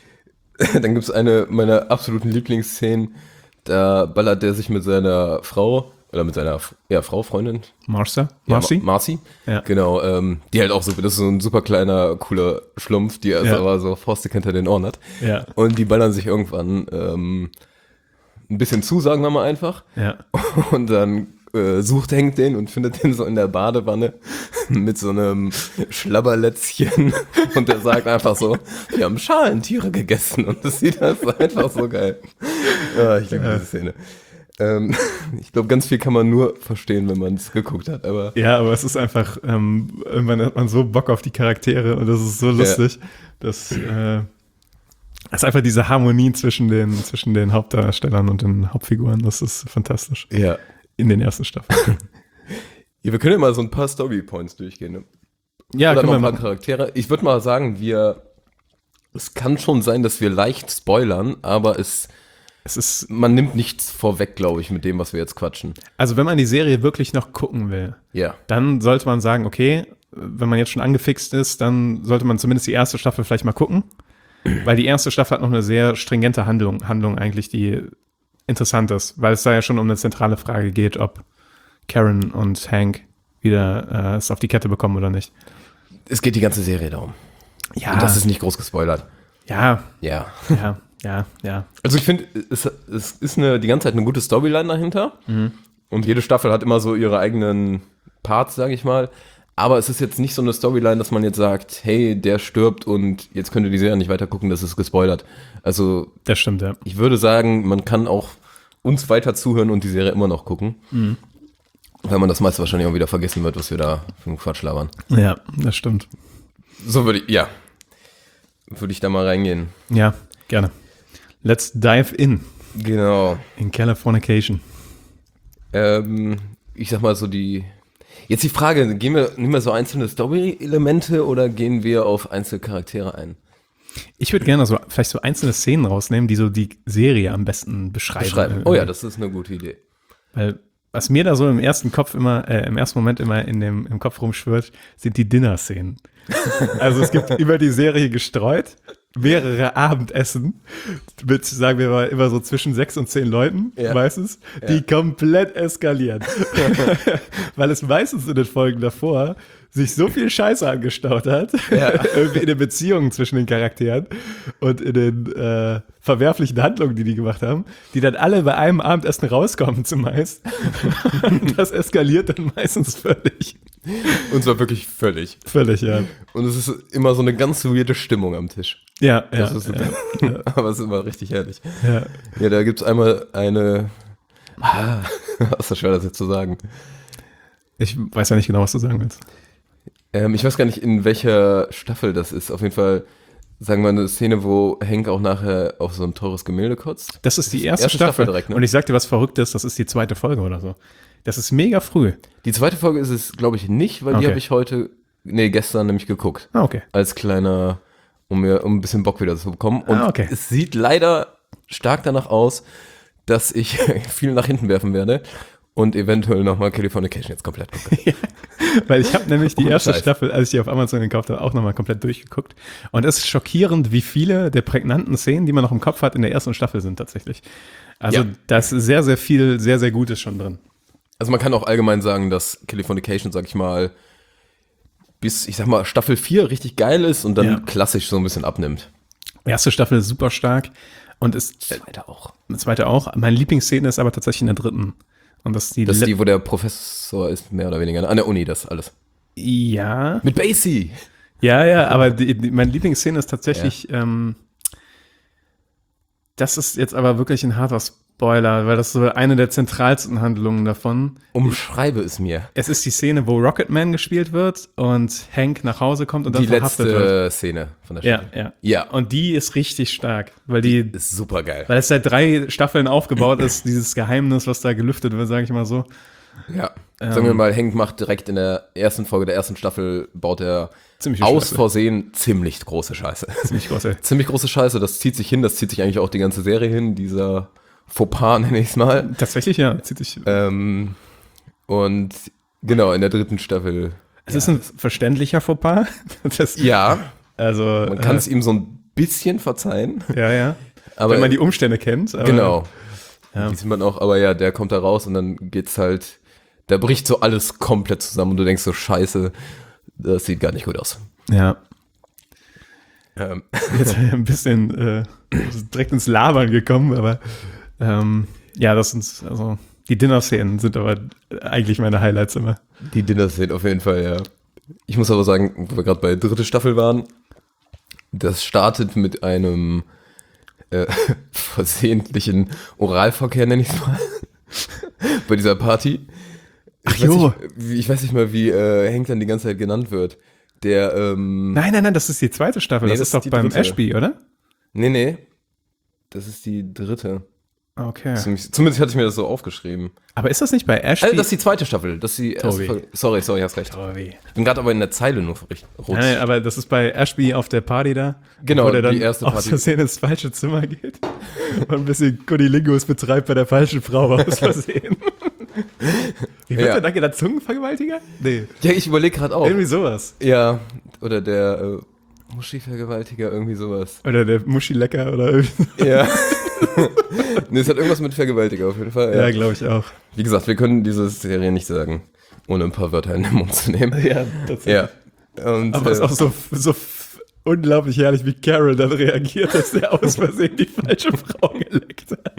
dann gibt es eine meiner absoluten Lieblingsszenen, da ballert der sich mit seiner Frau, oder mit seiner ja, Frau, Freundin. Marcia? Ja, Marcy? Ma- Marcy. Ja. Genau, ähm, die halt auch so, das ist so ein super kleiner, cooler Schlumpf, die er Ja. aber so faustig hinter den Ohren hat. Ja. Und die ballern sich irgendwann ähm, ein bisschen zu, sagen wir mal einfach. Ja. Und dann äh, sucht Hank den und findet den so in der Badewanne mit so einem Schlabberlätzchen. Und der sagt einfach so, wir haben Schalentiere gegessen. Und das sieht das einfach so geil. Ja, ich liebe diese Szene. Ähm, ich glaube, ganz viel kann man nur verstehen, wenn man es geguckt hat. Aber Ja, aber es ist einfach, ähm, irgendwann hat man so Bock auf die Charaktere und das ist so lustig, dass äh, es ist einfach diese Harmonie zwischen den, zwischen den Hauptdarstellern und den Hauptfiguren, das ist fantastisch. ja. In den ersten Staffeln. ja, wir können ja mal so ein paar Story-Points durchgehen. Ne? Ja, Oder können noch wir ein paar machen. Charaktere. Ich würde mal sagen, wir, es kann schon sein, dass wir leicht spoilern, aber es, Es ist, man nimmt nichts vorweg, glaube ich, mit dem, was wir jetzt quatschen. also wenn man die Serie wirklich noch gucken will, Ja. dann sollte man sagen, okay, wenn man jetzt schon angefixt ist, dann sollte man zumindest die erste Staffel vielleicht mal gucken, weil die erste Staffel hat noch eine sehr stringente Handlung, Handlung eigentlich, die interessant ist, weil es da ja schon um eine zentrale Frage geht, ob Karen und Hank wieder äh, es auf die Kette bekommen oder nicht. Es geht die ganze Serie darum. Ja, Und das ist nicht groß gespoilert. ja, Ja. ja, ja, ja. Also ich finde, es, es ist eine, die ganze Zeit eine gute Storyline dahinter. Und jede Staffel hat immer so ihre eigenen Parts, sage ich mal. Aber es ist jetzt nicht so eine Storyline, dass man jetzt sagt, hey, der stirbt und jetzt könnt ihr die Serie nicht weiter gucken, das ist gespoilert. Also Das stimmt, ja. ich würde sagen, man kann auch uns weiter zuhören und die Serie immer noch gucken. Mhm. Weil man das meiste wahrscheinlich auch wieder vergessen wird, was wir da für einen Quatsch labern. Ja, das stimmt. So würde ich, ja. Würde ich da mal reingehen. Ja, gerne. Let's dive in. Genau. In Californication. Ähm, ich sag mal so die. Jetzt die Frage, gehen wir, nehmen wir so einzelne Story-Elemente oder gehen wir auf einzelne Charaktere ein? Ich würde gerne so vielleicht so einzelne Szenen rausnehmen, die so die Serie am besten beschreiben. Beschreiben. Oh ja, das ist eine gute Idee. Weil was mir da so im ersten Kopf immer, äh, im ersten Moment immer in dem, im Kopf rumschwirrt, sind die Dinner-Szenen. Also es gibt über die Serie gestreut mehrere Abendessen mit, sagen wir mal, immer so zwischen sechs und zehn Leuten, Ja. meistens, die komplett eskalieren. Weil es meistens in den Folgen davor sich so viel Scheiße angestaut hat, Ja. irgendwie in den Beziehungen zwischen den Charakteren und in den äh, verwerflichen Handlungen, die die gemacht haben, die dann alle bei einem Abendessen rauskommen zumeist. Das eskaliert dann meistens völlig. Und zwar wirklich völlig. Völlig, ja. Und es ist immer so eine ganz weirde Stimmung am Tisch. Ja, ja, Das ist, ja, aber es ist immer richtig herrlich. ja. Ja, da gibt's einmal eine. Ah, ist das schwer, das jetzt zu sagen. Ich weiß ja nicht genau, was du sagen willst. Ähm, ich weiß gar nicht, in welcher Staffel das ist. Auf jeden Fall, sagen wir eine Szene, wo Hank auch nachher auf so ein teures Gemälde kotzt. Das ist die erste, erste Staffel. Staffel direkt, ne? Und ich sag dir was Verrücktes, das ist die zweite Folge oder so. Das ist mega früh. Die zweite Folge ist es, glaube ich, nicht, weil die Okay. habe ich heute, nee, gestern nämlich geguckt. Ah, okay. Als kleiner, um mir um ein bisschen Bock wieder zu bekommen. Und Ah, okay. es sieht leider stark danach aus, dass ich viel nach hinten werfen werde und eventuell nochmal Californication jetzt komplett gucke. Weil ich habe nämlich die Ohne erste Scheiß. Staffel, als ich die auf Amazon gekauft habe, auch nochmal komplett durchgeguckt. Und es ist schockierend, wie viele der prägnanten Szenen, die man noch im Kopf hat, in der ersten Staffel sind tatsächlich. Also Ja. da ist sehr, sehr viel, sehr, sehr Gutes schon drin. Also man kann auch allgemein sagen, dass Californication, sag ich mal, bis, ich sag mal, Staffel vier richtig geil ist und dann Ja. klassisch so ein bisschen abnimmt. Erste Staffel ist super stark und ist, Zweite auch. die zweite auch. Meine Lieblingsszene ist aber tatsächlich in der dritten. Und das ist die, Das ist let- die, wo der Professor ist, mehr oder weniger, an der Uni, das alles. Ja. Mit Basie. Ja, ja, aber die, die, meine Lieblingsszene ist tatsächlich, ja. ähm, das ist jetzt aber wirklich ein harter Spoiler, weil das ist so eine der zentralsten Handlungen davon. Umschreibe es mir. Es ist die Szene, wo Rocketman gespielt wird und Hank nach Hause kommt und dann die verhaftet wird. Die letzte Szene von der Staffel. Ja, ja. Ja. Und die ist richtig stark, weil die, die ist super geil. Weil es seit drei Staffeln aufgebaut ist, dieses Geheimnis, was da gelüftet wird, sage ich mal so. Ja. Ähm, Sagen wir mal, Hank macht direkt in der ersten Folge der ersten Staffel, baut er aus Scheiße. Versehen ziemlich große Scheiße. Ziemlich große. ziemlich große Scheiße, das zieht sich hin, das zieht sich eigentlich auch die ganze Serie hin, dieser Fauxpas, nenne ich es mal. Tatsächlich, ja, zieht sich. Ähm, und genau, in der dritten Staffel. Es ja. ist ein verständlicher Fauxpas. Das, ja, also man kann äh, es ihm so ein bisschen verzeihen. Ja, ja. Aber, wenn man die Umstände kennt. Aber, genau. Ja. Die sieht man auch, aber ja, der kommt da raus und dann geht's halt, da bricht so alles komplett zusammen und du denkst so, scheiße, das sieht gar nicht gut aus. Ja. Ähm. Jetzt ein bisschen äh, direkt ins Labern gekommen, aber ähm, ja, das sind, also die Dinner-Szenen sind aber eigentlich meine Highlights immer. Die Dinner-Szenen auf jeden Fall, ja. Ich muss aber sagen, wo wir gerade bei dritte Staffel waren, das startet mit einem äh, versehentlichen Oralverkehr, nenne ich es mal, bei dieser Party. Ach ich, weiß jo. nicht, wie, ich weiß nicht mal, wie äh, Hank dann die ganze Zeit genannt wird. Der, ähm, Nein, nein, nein, das ist die zweite Staffel. Nee, das, das ist doch ist die beim dritte. Ashby, oder? Nee, nee. Das ist die dritte. Okay. Zumindest, zumindest hatte ich mir das so aufgeschrieben. Aber ist das nicht bei Ashby? Also das ist die zweite Staffel. Das ist die erste Tobi. Folge. Sorry, sorry, hast recht. Tobi. Ich bin gerade aber in der Zeile nur verricht. Nein, nein, aber das ist bei Ashby auf der Party da. Genau, wo der dann die erste aus Party. Versehen ins falsche Zimmer geht und ein bisschen Cunnilingus betreibt bei der falschen Frau aus Versehen. Wie wird Ja. der da genannt? Zungenvergewaltiger? Nee. Ja, ich überlege gerade auch. Irgendwie sowas. Ja, oder der äh, Muschi-Vergewaltiger, irgendwie sowas. Oder der Muschi-Lecker oder irgendwie. Ja. Nee, es hat irgendwas mit Vergewaltiger auf jeden Fall. Ja, glaube ich auch. Wie gesagt, wir können diese Serie nicht sagen, ohne ein paar Wörter in den Mund zu nehmen. Ja, tatsächlich. Ja. Und, Aber es äh, ist auch so, so f- unglaublich herrlich, wie Carol dann reagiert, dass der aus Versehen die falsche Frau geleckt hat.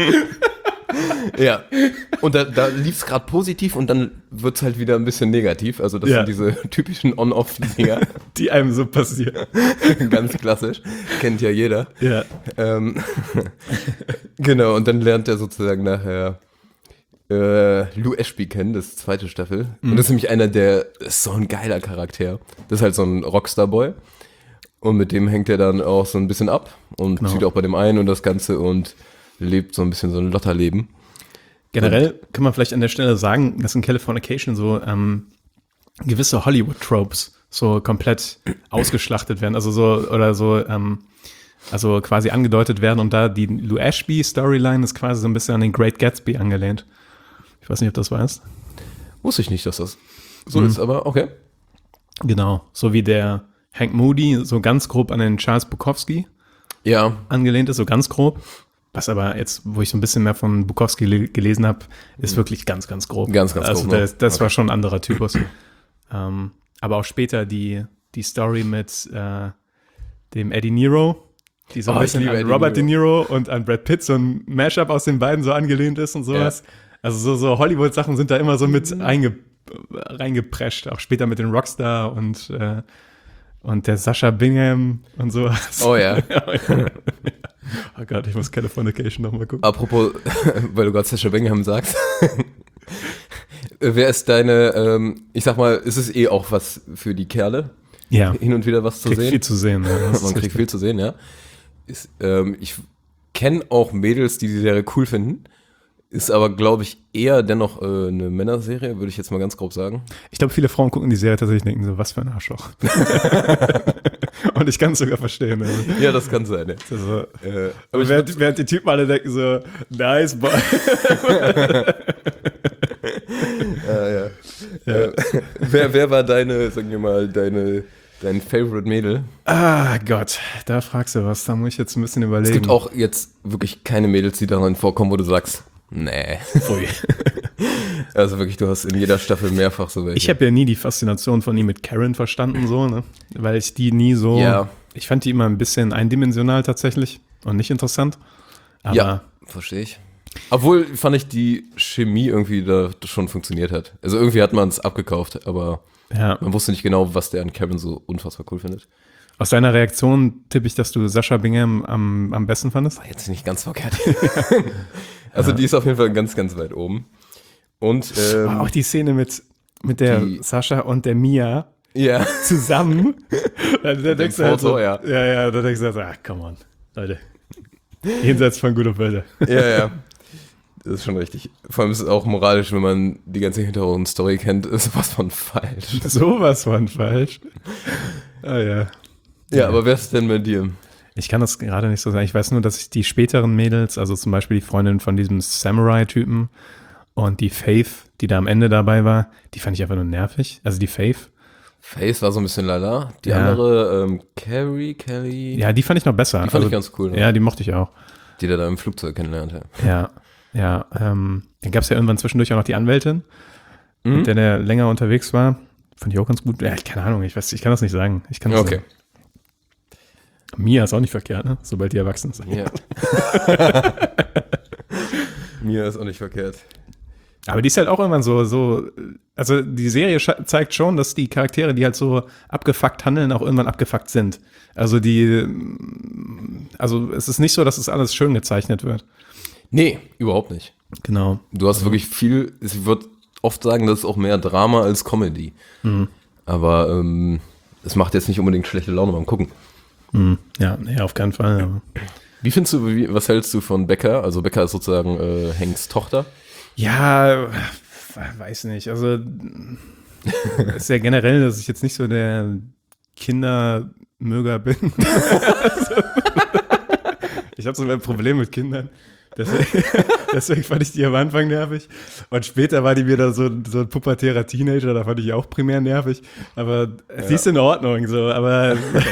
Ja, und da, da lief es gerade positiv und dann wird es halt wieder ein bisschen negativ. Also das Ja. sind diese typischen On-Off-Dinger, Die einem so passieren. ganz klassisch, kennt ja jeder. Ja. Ähm, genau, und dann lernt er sozusagen nachher äh, Lou Ashby kennen, das ist die zweite Staffel. Mhm. Und das ist nämlich einer, der ist so ein geiler Charakter. Das ist halt so ein Rockstar-Boy. Und mit dem hängt er dann auch so ein bisschen ab und Genau. zieht auch bei dem ein und das Ganze und lebt so ein bisschen so ein Lotterleben. Generell kann man vielleicht an der Stelle sagen, dass in Californication so ähm, gewisse Hollywood-Tropes so komplett ausgeschlachtet werden, also so, oder so, ähm, also quasi angedeutet werden und da die Lou Ashby-Storyline ist quasi so ein bisschen an den Great Gatsby angelehnt. Ich weiß nicht, ob du das weißt. Wusste ich nicht, dass das so Mhm. ist, aber okay. Genau, so wie der Hank Moody so ganz grob an den Charles Bukowski Ja, angelehnt ist, so ganz grob. Was aber jetzt, wo ich so ein bisschen mehr von Bukowski le- gelesen habe, ist wirklich ganz, ganz grob. Ganz, ganz also grob, ne? Das, das Okay. war schon ein anderer Typus. ähm, aber auch später die, die Story mit äh, dem Eddie Niro, die so ein Oh, ich bisschen liebe an Eddie Robert De Niro. Niro und an Brad Pitt so ein Mashup aus den beiden so angelehnt ist und sowas. Also so, so Hollywood-Sachen sind da immer so mit einge, reingeprescht, auch später mit den Rockstar und, äh, und der Sascha Bingham und sowas. oh ja. Oh Gott, ich muss Californication nochmal gucken. Apropos, weil du gerade Sascha Bingham sagst. Wer ist deine, ähm, ich sag mal, ist es eh auch was für die Kerle? Ja, Hin und wieder was zu kriegt sehen? viel zu sehen. Ja, das Man ist kriegt richtig. viel zu sehen, ja. Ist, ähm, ich kenne auch Mädels, die die Serie cool finden. Ist aber, glaube ich, eher dennoch äh, eine Männerserie, würde ich jetzt mal ganz grob sagen. Ich glaube, viele Frauen gucken die Serie tatsächlich und denken so, was für ein Arschloch. Und ich kann es sogar verstehen. Also, Ja, das kann sein, ja. also, Äh, aber ich während, während die Typen alle denken so, nice boy. Ja, ja. Äh, wer, wer war deine, sagen wir mal, deine, dein Favorite Mädel? Ah Gott, da fragst du was, da muss ich jetzt ein bisschen überlegen. Es gibt auch jetzt wirklich keine Mädels, die darin vorkommen, wo du sagst, nee. Ui. Also wirklich, du hast in jeder Staffel mehrfach so welche. Ich habe ja nie die Faszination von ihm mit Karen verstanden, so, ne? Weil ich die nie so, Ja. ich fand die immer ein bisschen eindimensional tatsächlich und nicht interessant. Aber Ja, verstehe ich. Obwohl, fand ich, die Chemie irgendwie da schon funktioniert hat. Also irgendwie hat man es abgekauft, aber Ja. man wusste nicht genau, was der an Karen so unfassbar cool findet. Aus deiner Reaktion tippe ich, dass du Sascha Bingham am, am besten fandest. Jetzt nicht ganz verkehrt. Also die ist auf jeden Fall ganz, ganz weit oben. Und ähm, Aber auch die Szene mit, mit der die- Sascha und der Mia ja, zusammen. da, da denkst du halt so, Foto, ja. ja, ja, da denkst du halt so, ach, come on, Leute. Jenseits von Gut und Böse. ja, ja. Das ist schon richtig. Vor allem ist es auch moralisch, wenn man die ganze Hintergrundstory kennt, ist was von falsch. Sowas von falsch. Ah ja. Ja, aber wer ist denn bei dir? Ich kann das gerade nicht so sagen. Ich weiß nur, dass ich die späteren Mädels, also zum Beispiel die Freundin von diesem Samurai-Typen und die Faith, die da am Ende dabei war, die fand ich einfach nur nervig. Also die Faith. Face war so ein bisschen lala. Die Ja. andere, ähm, Carrie, Kelly, Ja, die fand ich noch besser. die fand also, ich ganz cool. Ne? Ja, die mochte ich auch. Die der da im Flugzeug kennenlernte. Ja, ja. Ähm, dann gab es ja irgendwann zwischendurch auch noch die Anwältin, Mhm. mit der der länger unterwegs war. Fand ich auch ganz gut. Ja, keine Ahnung, ich weiß, ich kann das nicht sagen. Ich kann das Okay. sagen. Mia ist auch nicht verkehrt, ne? Sobald die erwachsen sind. Ja. Mir ist auch nicht verkehrt. Aber die ist halt auch irgendwann so, so, also die Serie sche- zeigt schon, dass die Charaktere, die halt so abgefuckt handeln, auch irgendwann abgefuckt sind. Also die, also es ist nicht so, dass es alles schön gezeichnet wird. Nee, überhaupt nicht. Genau. Du hast wirklich viel, ich würde oft sagen, das ist auch mehr Drama als Comedy. Mhm. Aber ähm, es macht jetzt nicht unbedingt schlechte Laune beim Gucken. Mhm. Ja, nee, auf keinen Fall. Aber. Wie findest du, wie, was hältst du von Becca? Also Becca ist sozusagen äh, Hanks Tochter. Ja, weiß nicht. Also ist ja generell, dass ich jetzt nicht so der Kindermöger bin. Also, ich habe so ein Problem mit Kindern. Deswegen, deswegen fand ich die am Anfang nervig. Und später war die wieder so, so ein pubertärer Teenager, da fand ich die auch primär nervig. Aber sie ist in Ordnung, so, aber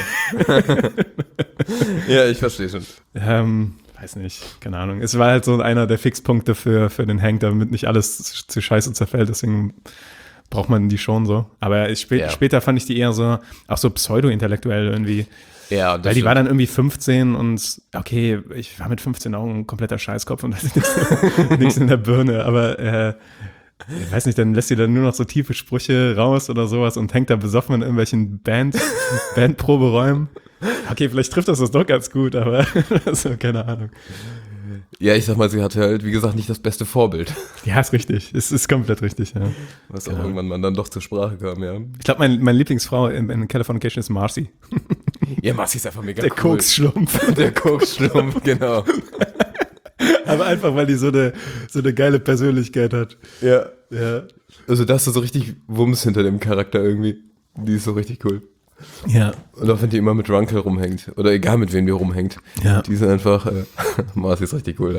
Ja, ich verstehe schon. ähm, weiß nicht, keine Ahnung. Es war halt so einer der Fixpunkte für, für den Hank, damit nicht alles zu Scheiße zerfällt, deswegen braucht man die schon so. Aber ich, spä Ja. später fand ich die eher so, auch so pseudo-intellektuell irgendwie. Ja, Weil die war dann irgendwie fünfzehn und okay, ich war mit fünfzehn auch ein kompletter Scheißkopf und hatte nichts, nichts in der Birne, aber äh, ich weiß nicht, dann lässt sie dann nur noch so tiefe Sprüche raus oder sowas und hängt da besoffen in irgendwelchen Band, Bandproberäumen. Okay, vielleicht trifft das das doch ganz gut, aber also, keine Ahnung. Ja, ich sag mal, sie hatte halt, wie gesagt, nicht das beste Vorbild. Ja, ist richtig. Es ist komplett richtig, ja. Was auch Genau. irgendwann mal dann doch zur Sprache kam, ja. Ich glaube, mein, meine Lieblingsfrau in, in Californication ist Marcy. Ja, Marcy ist einfach mega Der cool. Koksschlumpf. Der Koksschlumpf, genau. Aber einfach, weil die so eine, so eine geile Persönlichkeit hat. Ja. Ja. Also da hast du so richtig Wumms hinter dem Charakter irgendwie. Die ist so richtig cool. Ja. Und auch wenn die immer mit Runkle rumhängt. Oder egal mit wem die rumhängt. Ja. Die sind einfach, äh, Marcy ist richtig cool,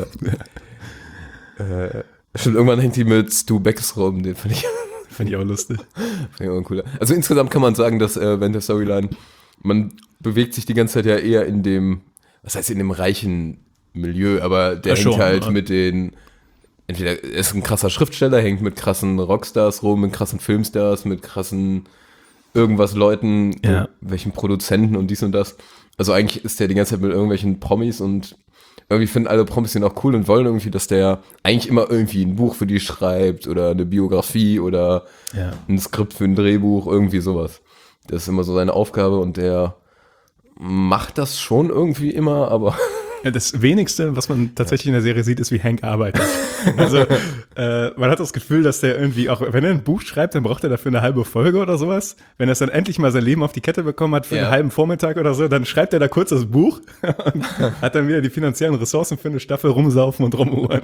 ja. äh, stimmt, irgendwann hängt die mit Stu Becks rum, den fand ich, Finde ich auch lustig. fand ich auch cooler. Also insgesamt kann man sagen, dass äh, während der Storyline, man bewegt sich die ganze Zeit ja eher in dem, was heißt in dem reichen Milieu, aber der Ja, hängt schon, halt ja. mit den, entweder er ist ein krasser Schriftsteller, hängt mit krassen Rockstars rum, mit krassen Filmstars, mit krassen irgendwas Leuten, Ja. welchen Produzenten und dies und das. Also eigentlich ist der die ganze Zeit mit irgendwelchen Promis und irgendwie finden alle Promis den auch cool und wollen irgendwie, dass der eigentlich immer irgendwie ein Buch für die schreibt oder eine Biografie oder Ja. ein Skript für ein Drehbuch, irgendwie sowas. Das ist immer so seine Aufgabe und der macht das schon irgendwie immer, aber Ja, das Wenigste, was man tatsächlich in der Serie sieht, ist, wie Hank arbeitet. Also äh, man hat das Gefühl, dass der irgendwie auch, wenn er ein Buch schreibt, dann braucht er dafür eine halbe Folge oder sowas. Wenn er es dann endlich mal sein Leben auf die Kette bekommen hat für Ja. einen halben Vormittag oder so, dann schreibt er da kurz das Buch und hat dann wieder die finanziellen Ressourcen für eine Staffel rumsaufen und rumhuren.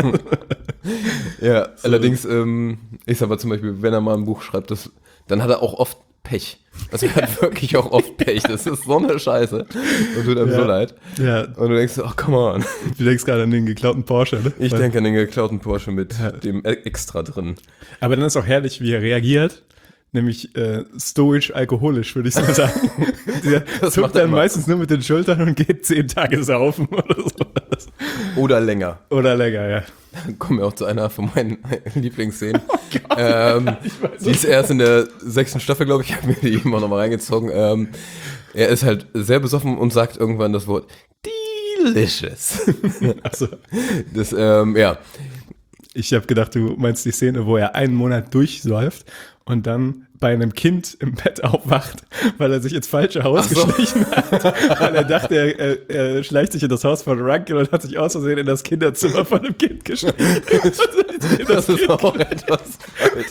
ja, allerdings, ähm, ich sag mal zum Beispiel, wenn er mal ein Buch schreibt, das, dann hat er auch oft Pech. Also er hat wirklich auch oft Pech. Das ist so eine Scheiße. Und tut einem Ja. so leid. Ja, Und du denkst, ach, come on. du denkst gerade an den geklauten Porsche, ne? Ich Weil- denke an den geklauten Porsche mit dem E- Extra drin. Aber dann ist auch herrlich, wie er reagiert. Nämlich äh, stoisch alkoholisch, würde ich mal sagen. Der Das zuckt macht er dann immer. meistens nur mit den Schultern und geht zehn Tage saufen oder so. Oder länger. Oder länger, ja. Dann kommen wir auch zu einer von meinen Lieblingsszenen. ähm, die ist erst in der sechsten Staffel, glaube ich, ich habe mir die immer noch mal reingezogen. Ähm, er ist halt sehr besoffen und sagt irgendwann das Wort delicious. Also, Das, ähm, ja. ich habe gedacht, du meinst die Szene, wo er einen Monat durchsäuft und dann bei einem Kind im Bett aufwacht, weil er sich ins falsche Haus so. geschlichen hat. Weil er dachte, er, er, er schleicht sich in das Haus von Runkle und hat sich aus Versehen in das Kinderzimmer von einem Kind geschlichen. Das ist auch etwas falsch.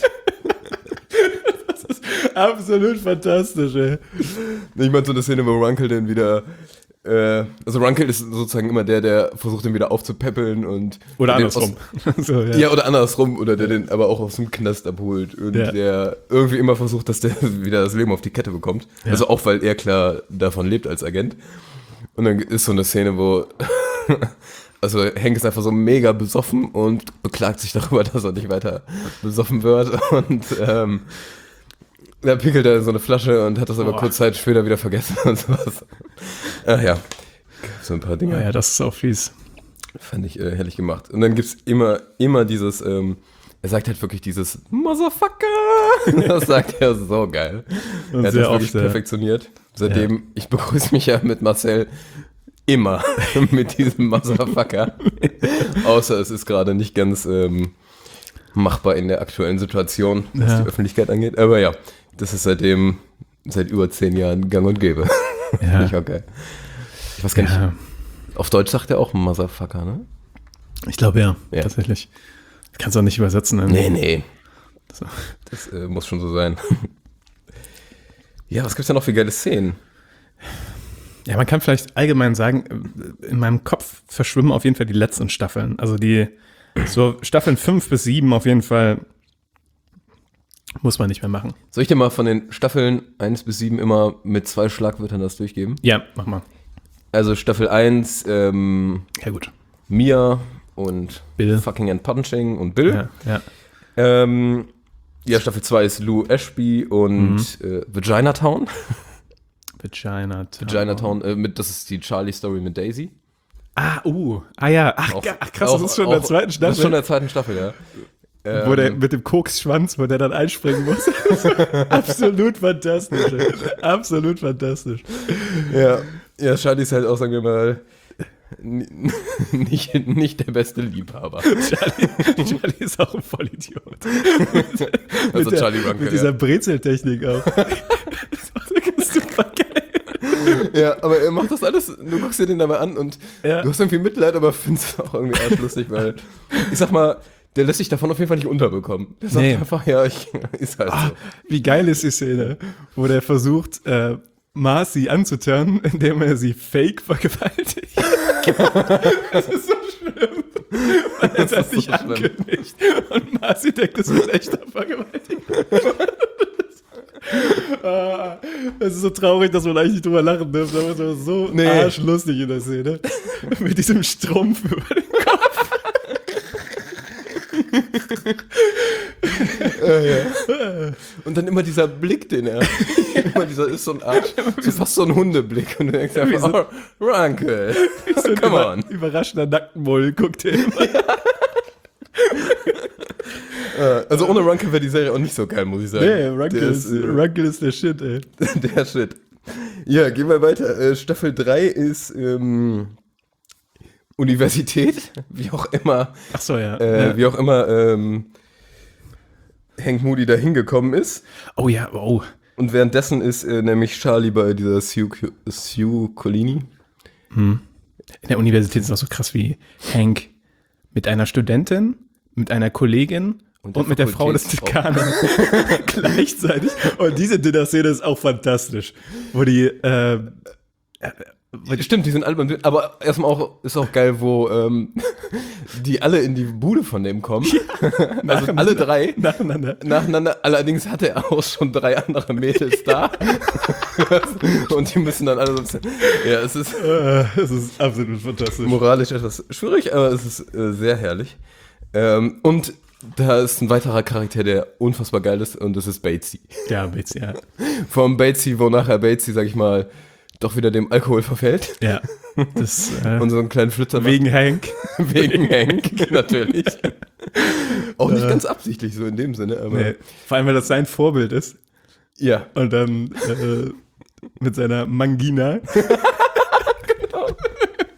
Das ist absolut fantastisch, ey. Ich meine so eine Szene, wo Runkle dann wieder, äh, also Runkle ist sozusagen immer der, der versucht, den wieder aufzupäppeln und Oder den andersrum. Aus, so, ja. ja, oder andersrum, oder der den aber auch aus dem Knast abholt und Ja. der irgendwie immer versucht, dass der wieder das Leben auf die Kette bekommt. Ja. Also auch, weil er klar davon lebt als Agent. Und dann ist so eine Szene, wo also Hank ist einfach so mega besoffen und beklagt sich darüber, dass er nicht weiter besoffen wird und ähm, da pickelt er in so eine Flasche und hat das aber Boah. kurz Zeit später wieder vergessen und sowas. Ach ja, so ein paar Dinge. Ja, das ist auch fies. Fand ich äh, herrlich gemacht. Und dann gibt's immer, immer dieses, ähm, er sagt halt wirklich dieses Motherfucker. Das sagt er so geil. Und er hat sehr das wirklich oft, ja. perfektioniert. Seitdem, ich begrüße mich ja mit Marcel immer mit diesem Motherfucker. Außer es ist gerade nicht ganz ähm, machbar in der aktuellen Situation, was Ja. die Öffentlichkeit angeht. Aber ja, das ist seitdem, seit über zehn Jahren gang und gäbe. Ja. Finde ich auch geil. Ich weiß gar nicht, Ja, auf Deutsch sagt er auch Motherfucker, ne? ich glaube ja, Ja. tatsächlich. Kannst du auch nicht übersetzen. Ne? Nee, nee. So. Das äh, muss schon so sein. Ja, was gibt's da noch für geile Szenen? Ja, man kann vielleicht allgemein sagen, in meinem Kopf verschwimmen auf jeden Fall die letzten Staffeln. Also die so Staffeln fünf bis sieben auf jeden Fall muss man nicht mehr machen. Soll ich dir mal von den Staffeln eins bis sieben immer mit zwei Schlagwörtern das durchgeben? Ja, mach mal. Also Staffel eins, ähm, Ja, gut. Mia und Bill. Fucking and Punching und Bill. Ja, ja. Ähm, ja, Staffel zwei ist Lou Ashby und Mhm. äh, Vagina Town. Vagina Town. Vagina Town, äh, mit, das ist die Charlie-Story mit Daisy. Ah, uh. Ah ja. Ach, Auch- ga- ach krass, auch- das ist schon in der auch- zweiten Staffel. Das ist schon in der zweiten Staffel, ja. wo der Ähm, mit dem Koksschwanz, wo der dann einspringen muss. Absolut fantastisch. Ey. Absolut fantastisch. Ja, ja, Charlie ist halt auch, sagen wir mal, n- nicht, nicht der beste Liebhaber. Charlie, Charlie ist auch ein Vollidiot. Also mit Charlie der, Runkle, Mit dieser ja. Brezeltechnik auch. Das ist super geil. Ja, aber er macht das alles, du guckst dir den dabei an und Ja. du hast irgendwie Mitleid, aber findest es auch irgendwie arschlustig, weil, ich sag mal, der lässt sich davon auf jeden Fall nicht unterbekommen. Der sagt Nee. einfach, ja, ich, ist halt Ah, so. wie geil ist die Szene, wo der versucht, äh, Marcy anzuturnen, indem er sie fake vergewaltigt. Das ist so schlimm. Weil er das ist nicht so schlimm. ankündigt. Und Marcy denkt, das ist echter Vergewaltigung. Ah, das ist so traurig, dass man eigentlich nicht drüber lachen darf. Aber es war so Nee. arschlustig in der Szene. Mit diesem Strumpf über den Kopf. Und dann immer dieser Blick, den er, immer dieser, ist so ein Art, so fast so ein Hundeblick. Und du denkst wie so- einfach, oh, Runkle, So ein come über, on. überraschender Nackenmull guckt er immer. Äh, Also ohne Runkle wäre die Serie auch nicht so geil, muss ich sagen. Nee, Runkle Der ist, äh, Runkle ist der Shit, ey. Der Shit. Ja, gehen wir weiter. Äh, Staffel drei ist ähm, Universität, wie auch immer, Ach so, ja. äh, ja. wie auch immer ähm, Hank Moody da hingekommen ist. Oh ja, oh. Und währenddessen ist äh, nämlich Charlie bei dieser Sue, Sue Colini. In der Universität ist es auch so krass wie Hank mit einer Studentin, mit einer Kollegin und, der mit der Frau des Fakultätsfrau. Dekanen gleichzeitig. Und diese Dinner-Szene ist auch fantastisch. Wo die, äh, Stimmt, die sind alle beim, aber erstmal auch, ist auch geil, wo ähm, die alle in die Bude von dem kommen. Also alle drei. nacheinander. Nacheinander, allerdings hatte er auch schon drei andere Mädels da. Und die müssen dann alle so ein bisschen, ja, es ist Äh, das ist absolut fantastisch. moralisch etwas schwierig, aber es ist äh, sehr herrlich. Ähm, und da ist ein weiterer Charakter, der unfassbar geil ist, und das ist Batesy. Ja, Witz, ja. Vom Batesy, wo nachher Batesy, sag ich mal, doch wieder dem Alkohol verfällt. Ja. Das, äh, Und so einen kleinen Flitzer macht. wegen Hank. Wegen Hank, natürlich. Auch nicht ganz absichtlich so in dem Sinne, aber Nee, vor allem, weil das sein Vorbild ist. ja. Und dann äh, mit seiner Mangina.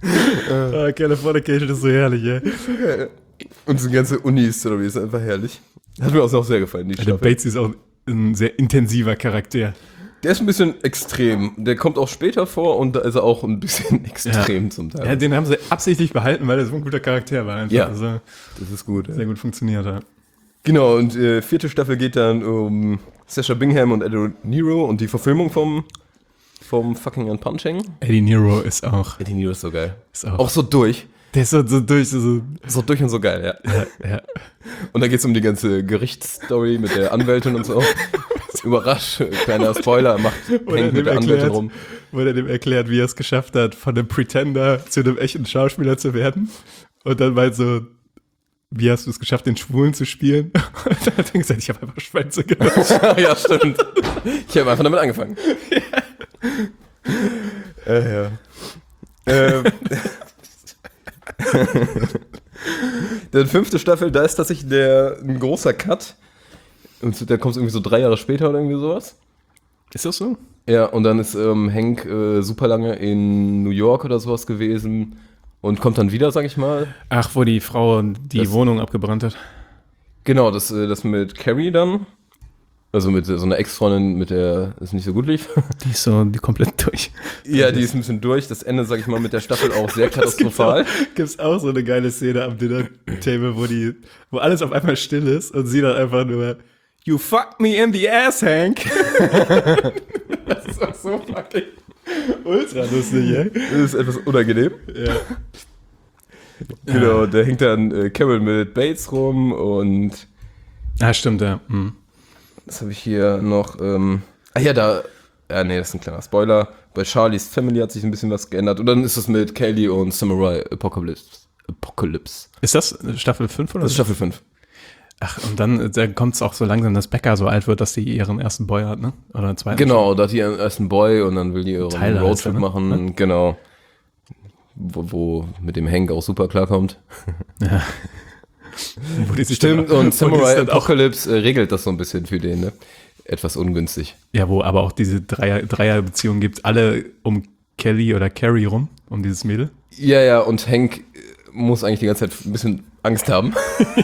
Ah, Californication ist so herrlich, ey. Und diese ganze Uni-Story ist einfach herrlich. Hat mir auch sehr gefallen, die Der Staffel. Bates ist auch ein sehr intensiver Charakter. Der ist ein bisschen extrem. Der kommt auch später vor und da ist er auch ein bisschen extrem zum Teil. Ja, den haben sie absichtlich behalten, weil er so ein guter Charakter war. Einfach. Ja. Also, Das ist gut. sehr gut funktioniert hat. Genau, und äh, vierte Staffel geht dann um Sacha Bingham und Eddie Nero und die Verfilmung vom, vom fucking Unpunching. Eddie Nero ist auch. Eddie Nero ist so geil. Ist auch, Auch so durch. der ist so, so durch. So, so, So durch und so geil, ja. ja, ja. Und dann geht's um die ganze Gerichtsstory mit der Anwältin und so. Überrascht, kleiner Spoiler, macht Wo er hängt mit dem der Anwältin erklärt, rum. wo er dem erklärt, wie er es geschafft hat, von einem Pretender zu einem echten Schauspieler zu werden. Und dann meint so, wie hast du es geschafft, den Schwulen zu spielen? Und dann hat er gesagt, ich habe einfach Schwänze gelutscht. Ja, stimmt. Ich habe einfach damit angefangen. Ja. Äh, ja. Ähm. Die fünfte Staffel, da ist tatsächlich der, ein großer Cut. Und der kommt irgendwie so drei Jahre später oder irgendwie sowas. Ist das so? Ja, und dann ist ähm, Hank äh, super lange in New York oder sowas gewesen und kommt dann wieder, sag ich mal. Ach, wo die Frau die Das- Wohnung abgebrannt hat. Genau, das, äh, das mit Carrie dann. Also mit so einer Ex-Freundin, mit der es nicht so gut lief. Die ist so die komplett durch. Ja, die ist ein bisschen durch. Das Ende, sag ich mal, mit der Staffel auch sehr katastrophal. Gibt es auch so eine geile Szene am Dinner-Table, wo, die, wo alles auf einmal still ist und sie dann einfach nur You fucked me in the ass, Hank. Das ist auch so fucking ultra lustig, ey. Das ist etwas unangenehm. Ja. Genau, der hängt dann äh, Carol mit Bates rum und Ah, stimmt, ja. Hm. was habe ich hier noch? Ähm, ah ja, da, ja nee, das ist ein kleiner Spoiler. Bei Charlies Family hat sich ein bisschen was geändert und dann ist es mit Kaylee und Samurai Apocalypse. Apocalypse. Ist das Staffel fünf oder Das ist so? Staffel fünf. Ach, und dann, dann kommt es auch so langsam, dass Becca so alt wird, dass sie ihren ersten Boy hat, ne? Oder einen zweiten. Genau, da hat die ihren ersten Boy und dann will die ihren Tyler heißt Roadtrip er, ne? machen. Genau. Wo, wo mit dem Hank auch super klarkommt. Wo die sich Stimmt, dann, und wo die Samurai es dann auch, Apocalypse äh, regelt das so ein bisschen für den, ne? Etwas ungünstig. ja, wo aber auch diese Dreier, Dreierbeziehung gibt, alle um Kelly oder Carrie rum, um dieses Mädel. Ja, ja, und Hank äh, muss eigentlich die ganze Zeit ein bisschen Angst haben.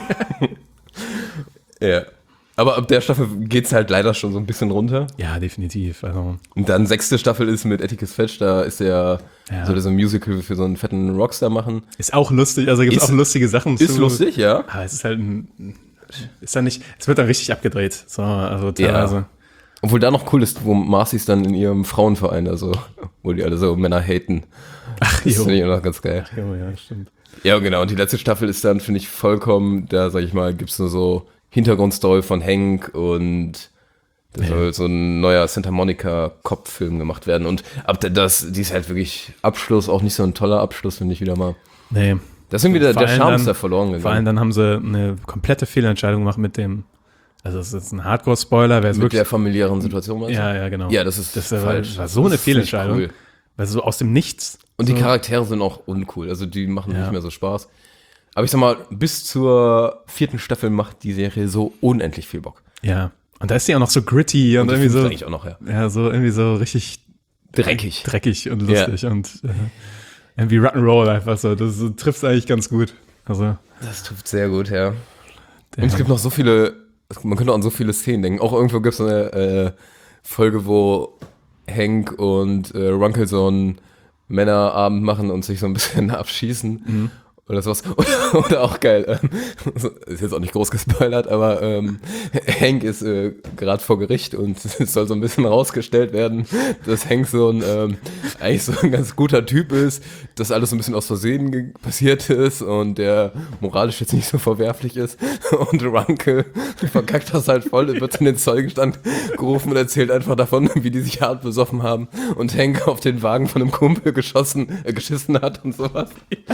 Ja. Aber ab der Staffel geht's halt leider schon so ein bisschen runter. Ja, definitiv. Also, Und dann sechste Staffel ist mit Atticus Fetch, da ist er, Ja. soll er so ein Musical für so einen fetten Rockstar machen. ist auch lustig, also gibt es Ist- auch lustige Sachen Ist zu. lustig, ja. Aber es ist halt ein, ist dann nicht, es wird dann richtig abgedreht. So, also teilweise. Obwohl da noch cool ist, wo Marcy's dann in ihrem Frauenverein, also wo die alle so Männer haten. Ach, Das jo. finde ich auch noch ganz geil. Jo, ja, stimmt. Ja, genau. Und die letzte Staffel ist dann, finde ich, vollkommen, da, sag ich mal, gibt's nur so Hintergrundstory von Hank und da soll so ein neuer Santa Monica-Cop-Film gemacht werden. Und ab der, das, die ist halt wirklich Abschluss, auch nicht so ein toller Abschluss, finde ich wieder mal. Nee. Das ist irgendwie der, Vor der allem Charme dann- ist da verloren gegangen. Vor allem dann haben sie eine komplette Fehlentscheidung gemacht mit dem, also es ist jetzt ein Hardcore-Spoiler, wer es mit wirklich. der familiären Situation, meinst du? Ja, ja, genau. Ja, das ist das war, falsch. war so eine Das ist nicht Fehlentscheidung. cool. Weil so aus dem Nichts. Und so, die Charaktere sind auch uncool, also die machen Ja. nicht mehr so Spaß. Aber ich sag mal, bis zur vierten Staffel macht die Serie so unendlich viel Bock. Ja. Und da ist die auch noch so gritty und, Und die irgendwie fünfte so. eigentlich auch noch, ja. Ja, so irgendwie so richtig Dreckig. dreckig und lustig und äh, irgendwie Rock'n'Roll einfach so. Das so, trifft eigentlich ganz gut. Also, Das trifft sehr gut, ja. der, Und es gibt noch so viele, man könnte auch an so viele Szenen denken. Auch irgendwo gibt es eine äh, Folge, wo Hank und äh, Runkle so einen Männerabend machen und sich so ein bisschen abschießen. Mhm. Oder sowas. Oder, oder auch geil. Ähm, so, ist jetzt auch nicht groß gespoilert, aber ähm, Hank ist äh, gerade vor Gericht und es soll so ein bisschen rausgestellt werden, dass Hank so ein ähm, eigentlich so ein ganz guter Typ ist, dass alles so ein bisschen aus Versehen ge- passiert ist und der moralisch jetzt nicht so verwerflich ist. Und Runkle verkackt das halt voll, wird in den Zeugenstand gerufen und erzählt einfach davon, wie die sich hart besoffen haben und Hank auf den Wagen von einem Kumpel geschossen, äh, geschissen hat und sowas.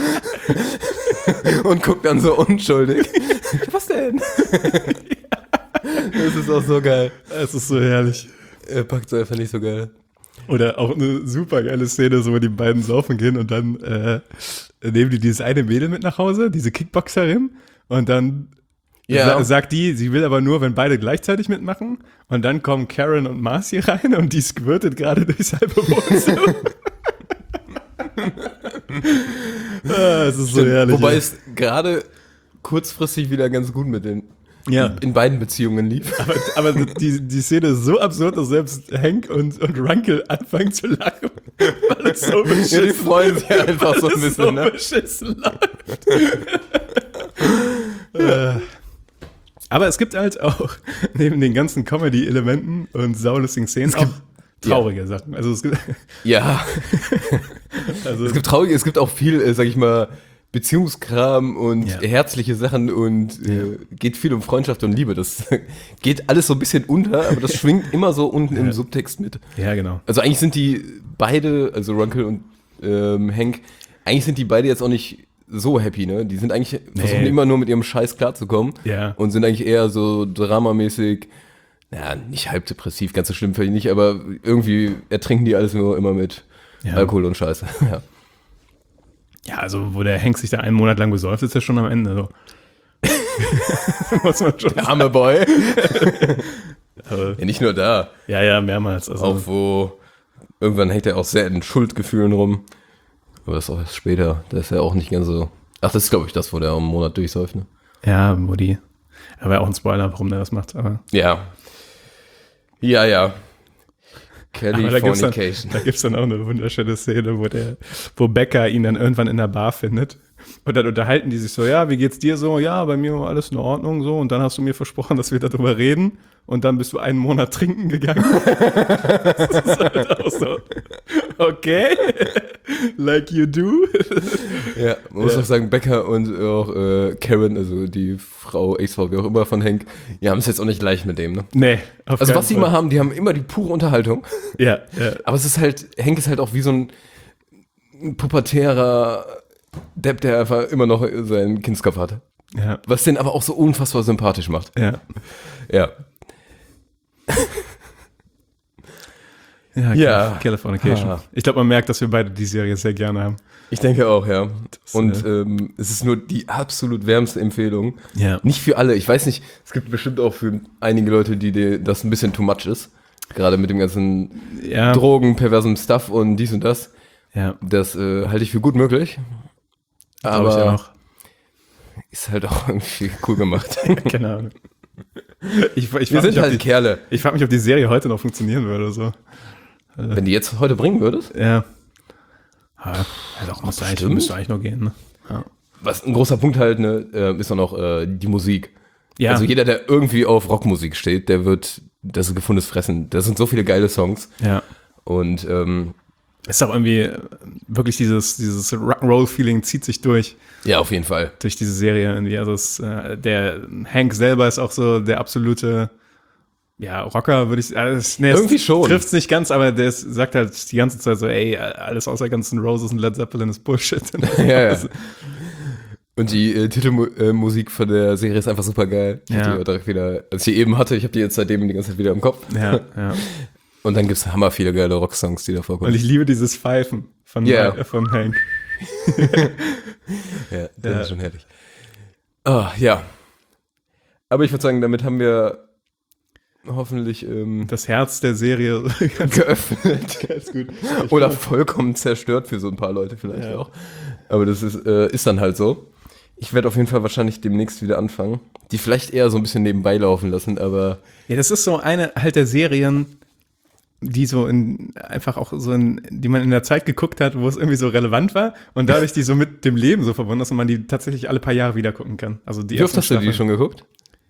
Und guckt dann so unschuldig. Was denn? Das ist auch so geil. es ist so herrlich. Er packt es einfach nicht so geil. Oder auch eine super geile Szene, so wo die beiden saufen gehen und dann äh, nehmen die dieses eine Mädel mit nach Hause, diese Kickboxerin, und dann Ja. sa sagt die, sie will aber nur, wenn beide gleichzeitig mitmachen, und dann kommen Karen und Marcy rein und die squirtet gerade durchs halbe Wohnzimmer. Ah, es ist so Stimmt, herrlich. wobei ja. es gerade kurzfristig wieder ganz gut mit den Ja. in beiden Beziehungen lief. Aber, aber die, die Szene ist so absurd, dass selbst Hank und, und Runkle anfangen zu lachen, weil es so beschissen, Ja, die freuen sich einfach so ein weil es bisschen, so ne? beschissen läuft. Äh. Aber es gibt halt auch neben den ganzen Comedy-Elementen und saulustigen Szenen auch traurige Sachen. Also es gibt, Ja, also es gibt traurige, es gibt auch viel, äh, sag ich mal, Beziehungskram und Ja. herzliche Sachen und äh, geht viel um Freundschaft und Liebe. Das geht alles so ein bisschen unter, aber das schwingt immer so unten im Subtext mit. ja, genau. Also eigentlich sind die beide, also Runkle und ähm, Hank, eigentlich sind die beide jetzt auch nicht so happy, ne? Die sind eigentlich, versuchen immer nur mit ihrem Scheiß klarzukommen Ja. und sind eigentlich eher so dramamäßig, naja, nicht halb depressiv, ganz so schlimm vielleicht nicht, aber irgendwie ertrinken die alles nur immer mit Ja. Alkohol und Scheiße. Ja. Ja, also wo der Hank sich da einen Monat lang besäuft, ist ja schon am Ende so. Muss man schon Der arme Boy. Aber, Ja, nicht nur da, ja, ja, mehrmals. Also, auch wo irgendwann hängt er auch sehr in Schuldgefühlen rum. Aber das ist auch erst später, da ist er auch nicht ganz so. Ach, das ist glaube ich das, wo der einen Monat durchsäuft, ne? ja, wo die. Aber auch ein Spoiler, warum der das macht. Aber, Ja. Ja, ja. aber da gibt's dann, Californication. da gibt's dann auch eine wunderschöne Szene, wo der, wo Becca ihn dann irgendwann in der Bar findet. Und dann unterhalten die sich so, ja, wie geht's dir so? Ja, bei mir war alles in Ordnung so. Und dann hast du mir versprochen, dass wir darüber reden. Und dann bist du einen Monat trinken gegangen. Das ist halt auch so, okay, like you do. Ja, man muss Ja. auch sagen, Becker und auch äh, Karen, also die Frau, Ex-Frau, wie auch immer von Hank, die haben es jetzt auch nicht leicht mit dem, ne? Nee, auf Also keinen was sie Fall. immer haben, die haben immer die pure Unterhaltung. Ja, ja. Aber es ist halt, Hank ist halt auch wie so ein, ein pubertärer Depp, der einfach immer noch seinen Kindskopf hat. Ja, Was den aber auch so unfassbar sympathisch macht. ja. Ja. Ja, Ja. Californication. Ha. Ich glaube, man merkt, dass wir beide die Serie sehr gerne haben. Ich denke auch, ja. Und äh, ähm, es ist nur die absolut wärmste Empfehlung. Ja. Nicht für alle. Ich weiß nicht, es gibt bestimmt auch für einige Leute, die, die das ein bisschen too much ist. Gerade mit dem ganzen Ja. Drogen, perversem Stuff und dies und das. Ja, Das äh, halte ich für gut möglich. glaube ich Aber auch. ist halt auch irgendwie cool gemacht. Keine Ahnung. Ich, ich Wir frage sind mich, halt ob die, Kerle. ich frag mich, ob die Serie heute noch funktionieren würde. So. Wenn die jetzt heute bringen würdest, Ja. Ja, also auch müsste, eigentlich, bestimmt. müsste eigentlich noch gehen. Ne? Ja. was ein großer Punkt halt, ne, äh, ist dann auch äh, die Musik. Ja. Also jeder, der irgendwie auf Rockmusik steht, der wird, das ist gefundenes Fressen. Das sind so viele geile Songs. Ja. Und ähm, Ist auch irgendwie äh, wirklich dieses, dieses Rock'n'Roll-Feeling zieht sich durch, ja, auf jeden Fall. durch diese Serie irgendwie. Also es, äh, der Hank selber ist auch so der absolute, ja, Rocker, würde ich also es, nee, Irgendwie schon. Trifft's nicht ganz, aber der ist, sagt halt die ganze Zeit so, ey, alles außer ganzen Roses und Led Zeppelin ist Bullshit. Ja, ja. Und die äh, Titelmusik von der Serie ist einfach super geil. Ich Ja. hab die direkt wieder, als ich die eben hatte, ich habe die jetzt seitdem die ganze Zeit wieder im Kopf. Ja, ja. Und dann gibt's hammer viele geile Rocksongs, die da vorkommen. Und ich liebe dieses Pfeifen von, Ja. äh, von Hank. Ja, das Ja. ist schon herrlich. Ah, ja. Aber ich würde sagen, damit haben wir hoffentlich ähm, Das Herz der Serie. geöffnet. Ganz gut. Oder vollkommen zerstört für so ein paar Leute vielleicht Ja. auch. Aber das ist, äh, ist dann halt so. Ich werde auf jeden Fall wahrscheinlich demnächst wieder anfangen. Die vielleicht eher so ein bisschen nebenbei laufen lassen, aber Ja, das ist so eine halt der Serien, die so in, einfach auch so in, die man in der Zeit geguckt hat, wo es irgendwie so relevant war und dadurch die so mit dem Leben so verbunden ist und man die tatsächlich alle paar Jahre wieder gucken kann. Also die wie oft ersten hast du die Staffeln. schon geguckt?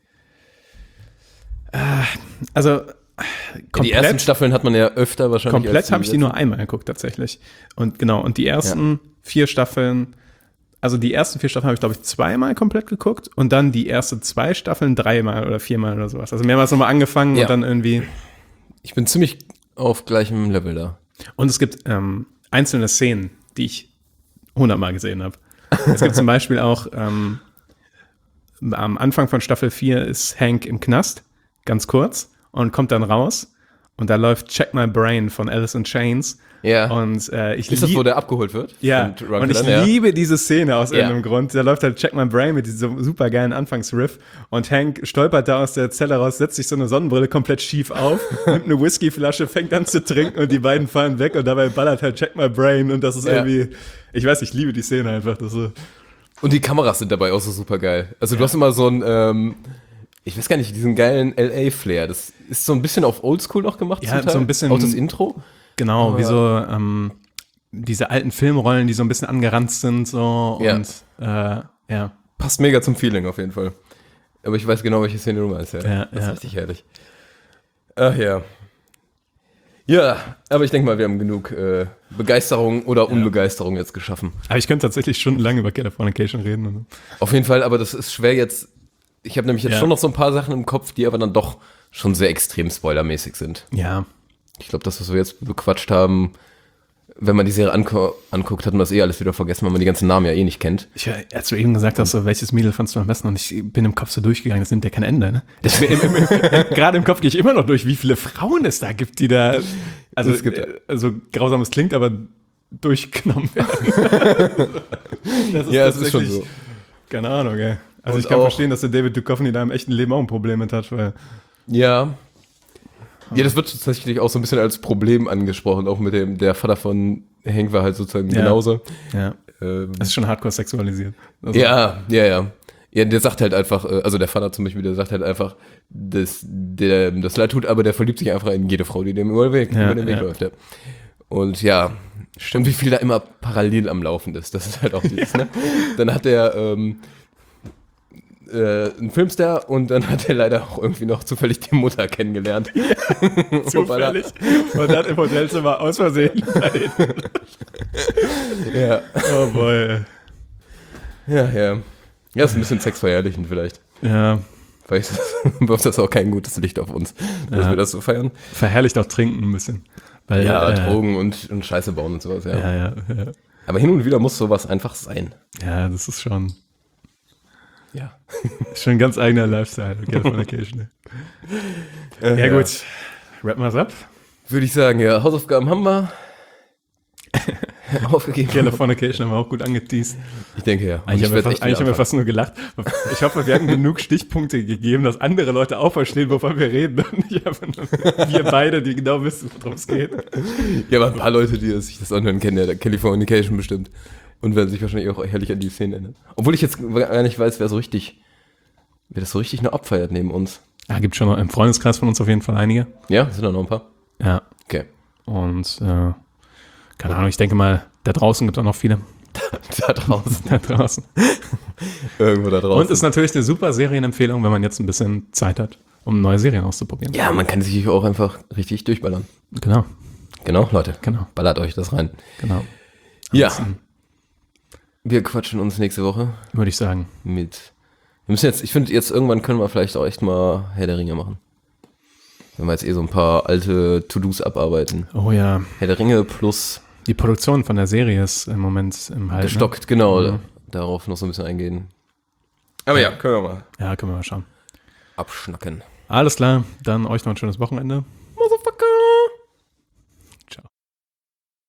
Also Ja, die ersten komplett, Staffeln hat man ja öfter wahrscheinlich. als komplett habe ich die letzten. nur einmal geguckt tatsächlich. Und genau, und die ersten vier Staffeln, also die ersten vier Staffeln habe ich, glaube ich, zweimal komplett geguckt und dann die ersten zwei Staffeln dreimal oder viermal oder sowas. Also mehrmals nochmal angefangen Ja. und dann irgendwie. Ich bin ziemlich auf gleichem Level da. Und es gibt ähm, einzelne Szenen, die ich hundertmal gesehen habe. Es gibt zum Beispiel auch ähm, am Anfang von Staffel vier ist Hank im Knast, ganz kurz, und kommt dann raus und da läuft Check My Brain von Alice in Chains. Ja. Und äh, ich Ist das, lieb- wo der abgeholt wird? Ja, Von Drunk und ich Dylan? Ja. liebe diese Szene aus Ja. irgendeinem Grund. Da läuft halt Check My Brain mit diesem super geilen Anfangsriff und Hank stolpert da aus der Zelle raus, setzt sich so eine Sonnenbrille komplett schief auf, nimmt eine Whiskyflasche, fängt an zu trinken und die beiden fallen weg und dabei ballert halt Check My Brain und das ist Ja. irgendwie, ich weiß, ich liebe die Szene einfach. Das so. Und die Kameras sind dabei auch so super geil. Also du hast immer so ein, ähm, ich weiß gar nicht, diesen geilen L A-Flair. Das ist so ein bisschen auf Oldschool noch gemacht. Ja, zum Teil. so ein bisschen- Auch das Intro. Genau, Aber- wie so ähm, diese alten Filmrollen, die so ein bisschen angeranzt sind so Ja. und äh, ja. Passt mega zum Feeling auf jeden Fall. Aber ich weiß genau, welche Szene du meinst. Ja, Ja, das ist ja. richtig herrlich. Ach ja. Ja, aber ich denke mal, wir haben genug äh, Begeisterung oder Unbegeisterung jetzt geschaffen. Aber ich könnte tatsächlich stundenlang über Californication reden. Und, Auf jeden Fall, aber das ist schwer jetzt. Ich habe nämlich jetzt Ja. schon noch so ein paar Sachen im Kopf, die aber dann doch schon sehr extrem spoilermäßig sind. ja, Ich glaube, das, was wir jetzt bequatscht haben, wenn man die Serie angu- anguckt, hat man das eh alles wieder vergessen, weil man die ganzen Namen ja eh nicht kennt. ich, als du eben gesagt hast, so, welches Mädel fandst du am besten und ich bin im Kopf so durchgegangen, das nimmt ja kein Ende. Ne? Ich bin im- im- im- Gerade im Kopf gehe ich immer noch durch, wie viele Frauen es da gibt, die da, also, Es gibt- äh, also grausam es klingt, aber durchgenommen werden. Das Ja, es ist schon tatsächlich- so. Keine Ahnung, ey. Also Und ich kann auch- verstehen, dass der David Duchovny da im echten Leben auch ein Problem mit hat, weil Ja. Ja, das wird tatsächlich auch so ein bisschen als Problem angesprochen, auch mit dem, der Vater von Hank war halt sozusagen Ja. genauso. ja, Ähm, das ist schon hardcore sexualisiert. Also, ja, ja, ja. Ja, der sagt halt einfach, äh, also der Vater zum Beispiel, der sagt halt einfach, dass der das leid tut, aber der verliebt sich einfach in jede Frau, die dem über den Weg, Ja, über den Weg ja. läuft. Ja. Und ja, stimmt, wie viel da immer parallel am Laufen ist. Das ist halt auch dieses, ne? Dann hat er ähm, äh, einen Filmstar und dann hat er leider auch irgendwie noch zufällig die Mutter kennengelernt. zufällig. Und hat im Hotelzimmer aus Versehen. Ja, Oh boy. ja, ja. Ja, ist ein bisschen sexverherrlichend vielleicht. Ja, Vielleicht wirft das auch kein gutes Licht auf uns, dass Ja. wir das so feiern. verherrlicht auch Trinken ein bisschen. Weil, Ja, äh, Drogen und, und Scheiße bauen und sowas, ja. Ja, ja, ja. Aber hin und wieder muss sowas einfach sein. Ja, das ist schon, Ja. schon ein ganz eigener Lifestyle. Californication. Äh, Ja, gut. Rappen wir es ab. Würde ich sagen, ja, Hausaufgaben haben wir. Aufgegeben. Californication haben wir auch gut angeteased. Ich denke ja. Und Eigentlich, ich haben wir, werd fast, echt eigentlich haben wir wieder fast nur gelacht. Ich hoffe, wir hatten genug Stichpunkte gegeben, dass andere Leute auch verstehen, wovon wir reden. Und nicht einfach nur wir beide, die genau wissen, worum es geht. anfangen. Ja, aber ein paar Leute, die sich das anhören, kennen ja Californication bestimmt. Und werden sich wahrscheinlich auch herrlich an die Szene erinnern. Obwohl ich jetzt gar nicht weiß, wer so richtig, wer das so richtig noch abfeiert neben uns. Ja, gibt schon noch im Freundeskreis von uns auf jeden Fall einige. Ja, sind da noch ein paar? Ja. Okay. Und äh, keine Ahnung, ich denke mal, da draußen gibt es auch noch viele. Da draußen. Da draußen. Irgendwo da draußen. Und ist natürlich eine super Serienempfehlung, wenn man jetzt ein bisschen Zeit hat, um neue Serien auszuprobieren. ja, man kann sich auch einfach richtig durchballern. Genau, Genau, Leute. genau, Ballert euch das rein. genau. Ja. Ansonsten Wir quatschen uns nächste Woche würde ich sagen. mit. Wir müssen jetzt, ich finde, jetzt irgendwann können wir vielleicht auch echt mal Herr der Ringe machen. Wenn wir jetzt eh so ein paar alte To-Dos abarbeiten. Oh ja, Herr der Ringe plus die Produktion von der Serie ist im Moment im Halt. gestockt, genau. Mhm. Darauf noch so ein bisschen eingehen. Aber ja, können wir mal Ne? Ja, können wir mal schauen. abschnacken. Alles klar, dann euch noch ein schönes Wochenende.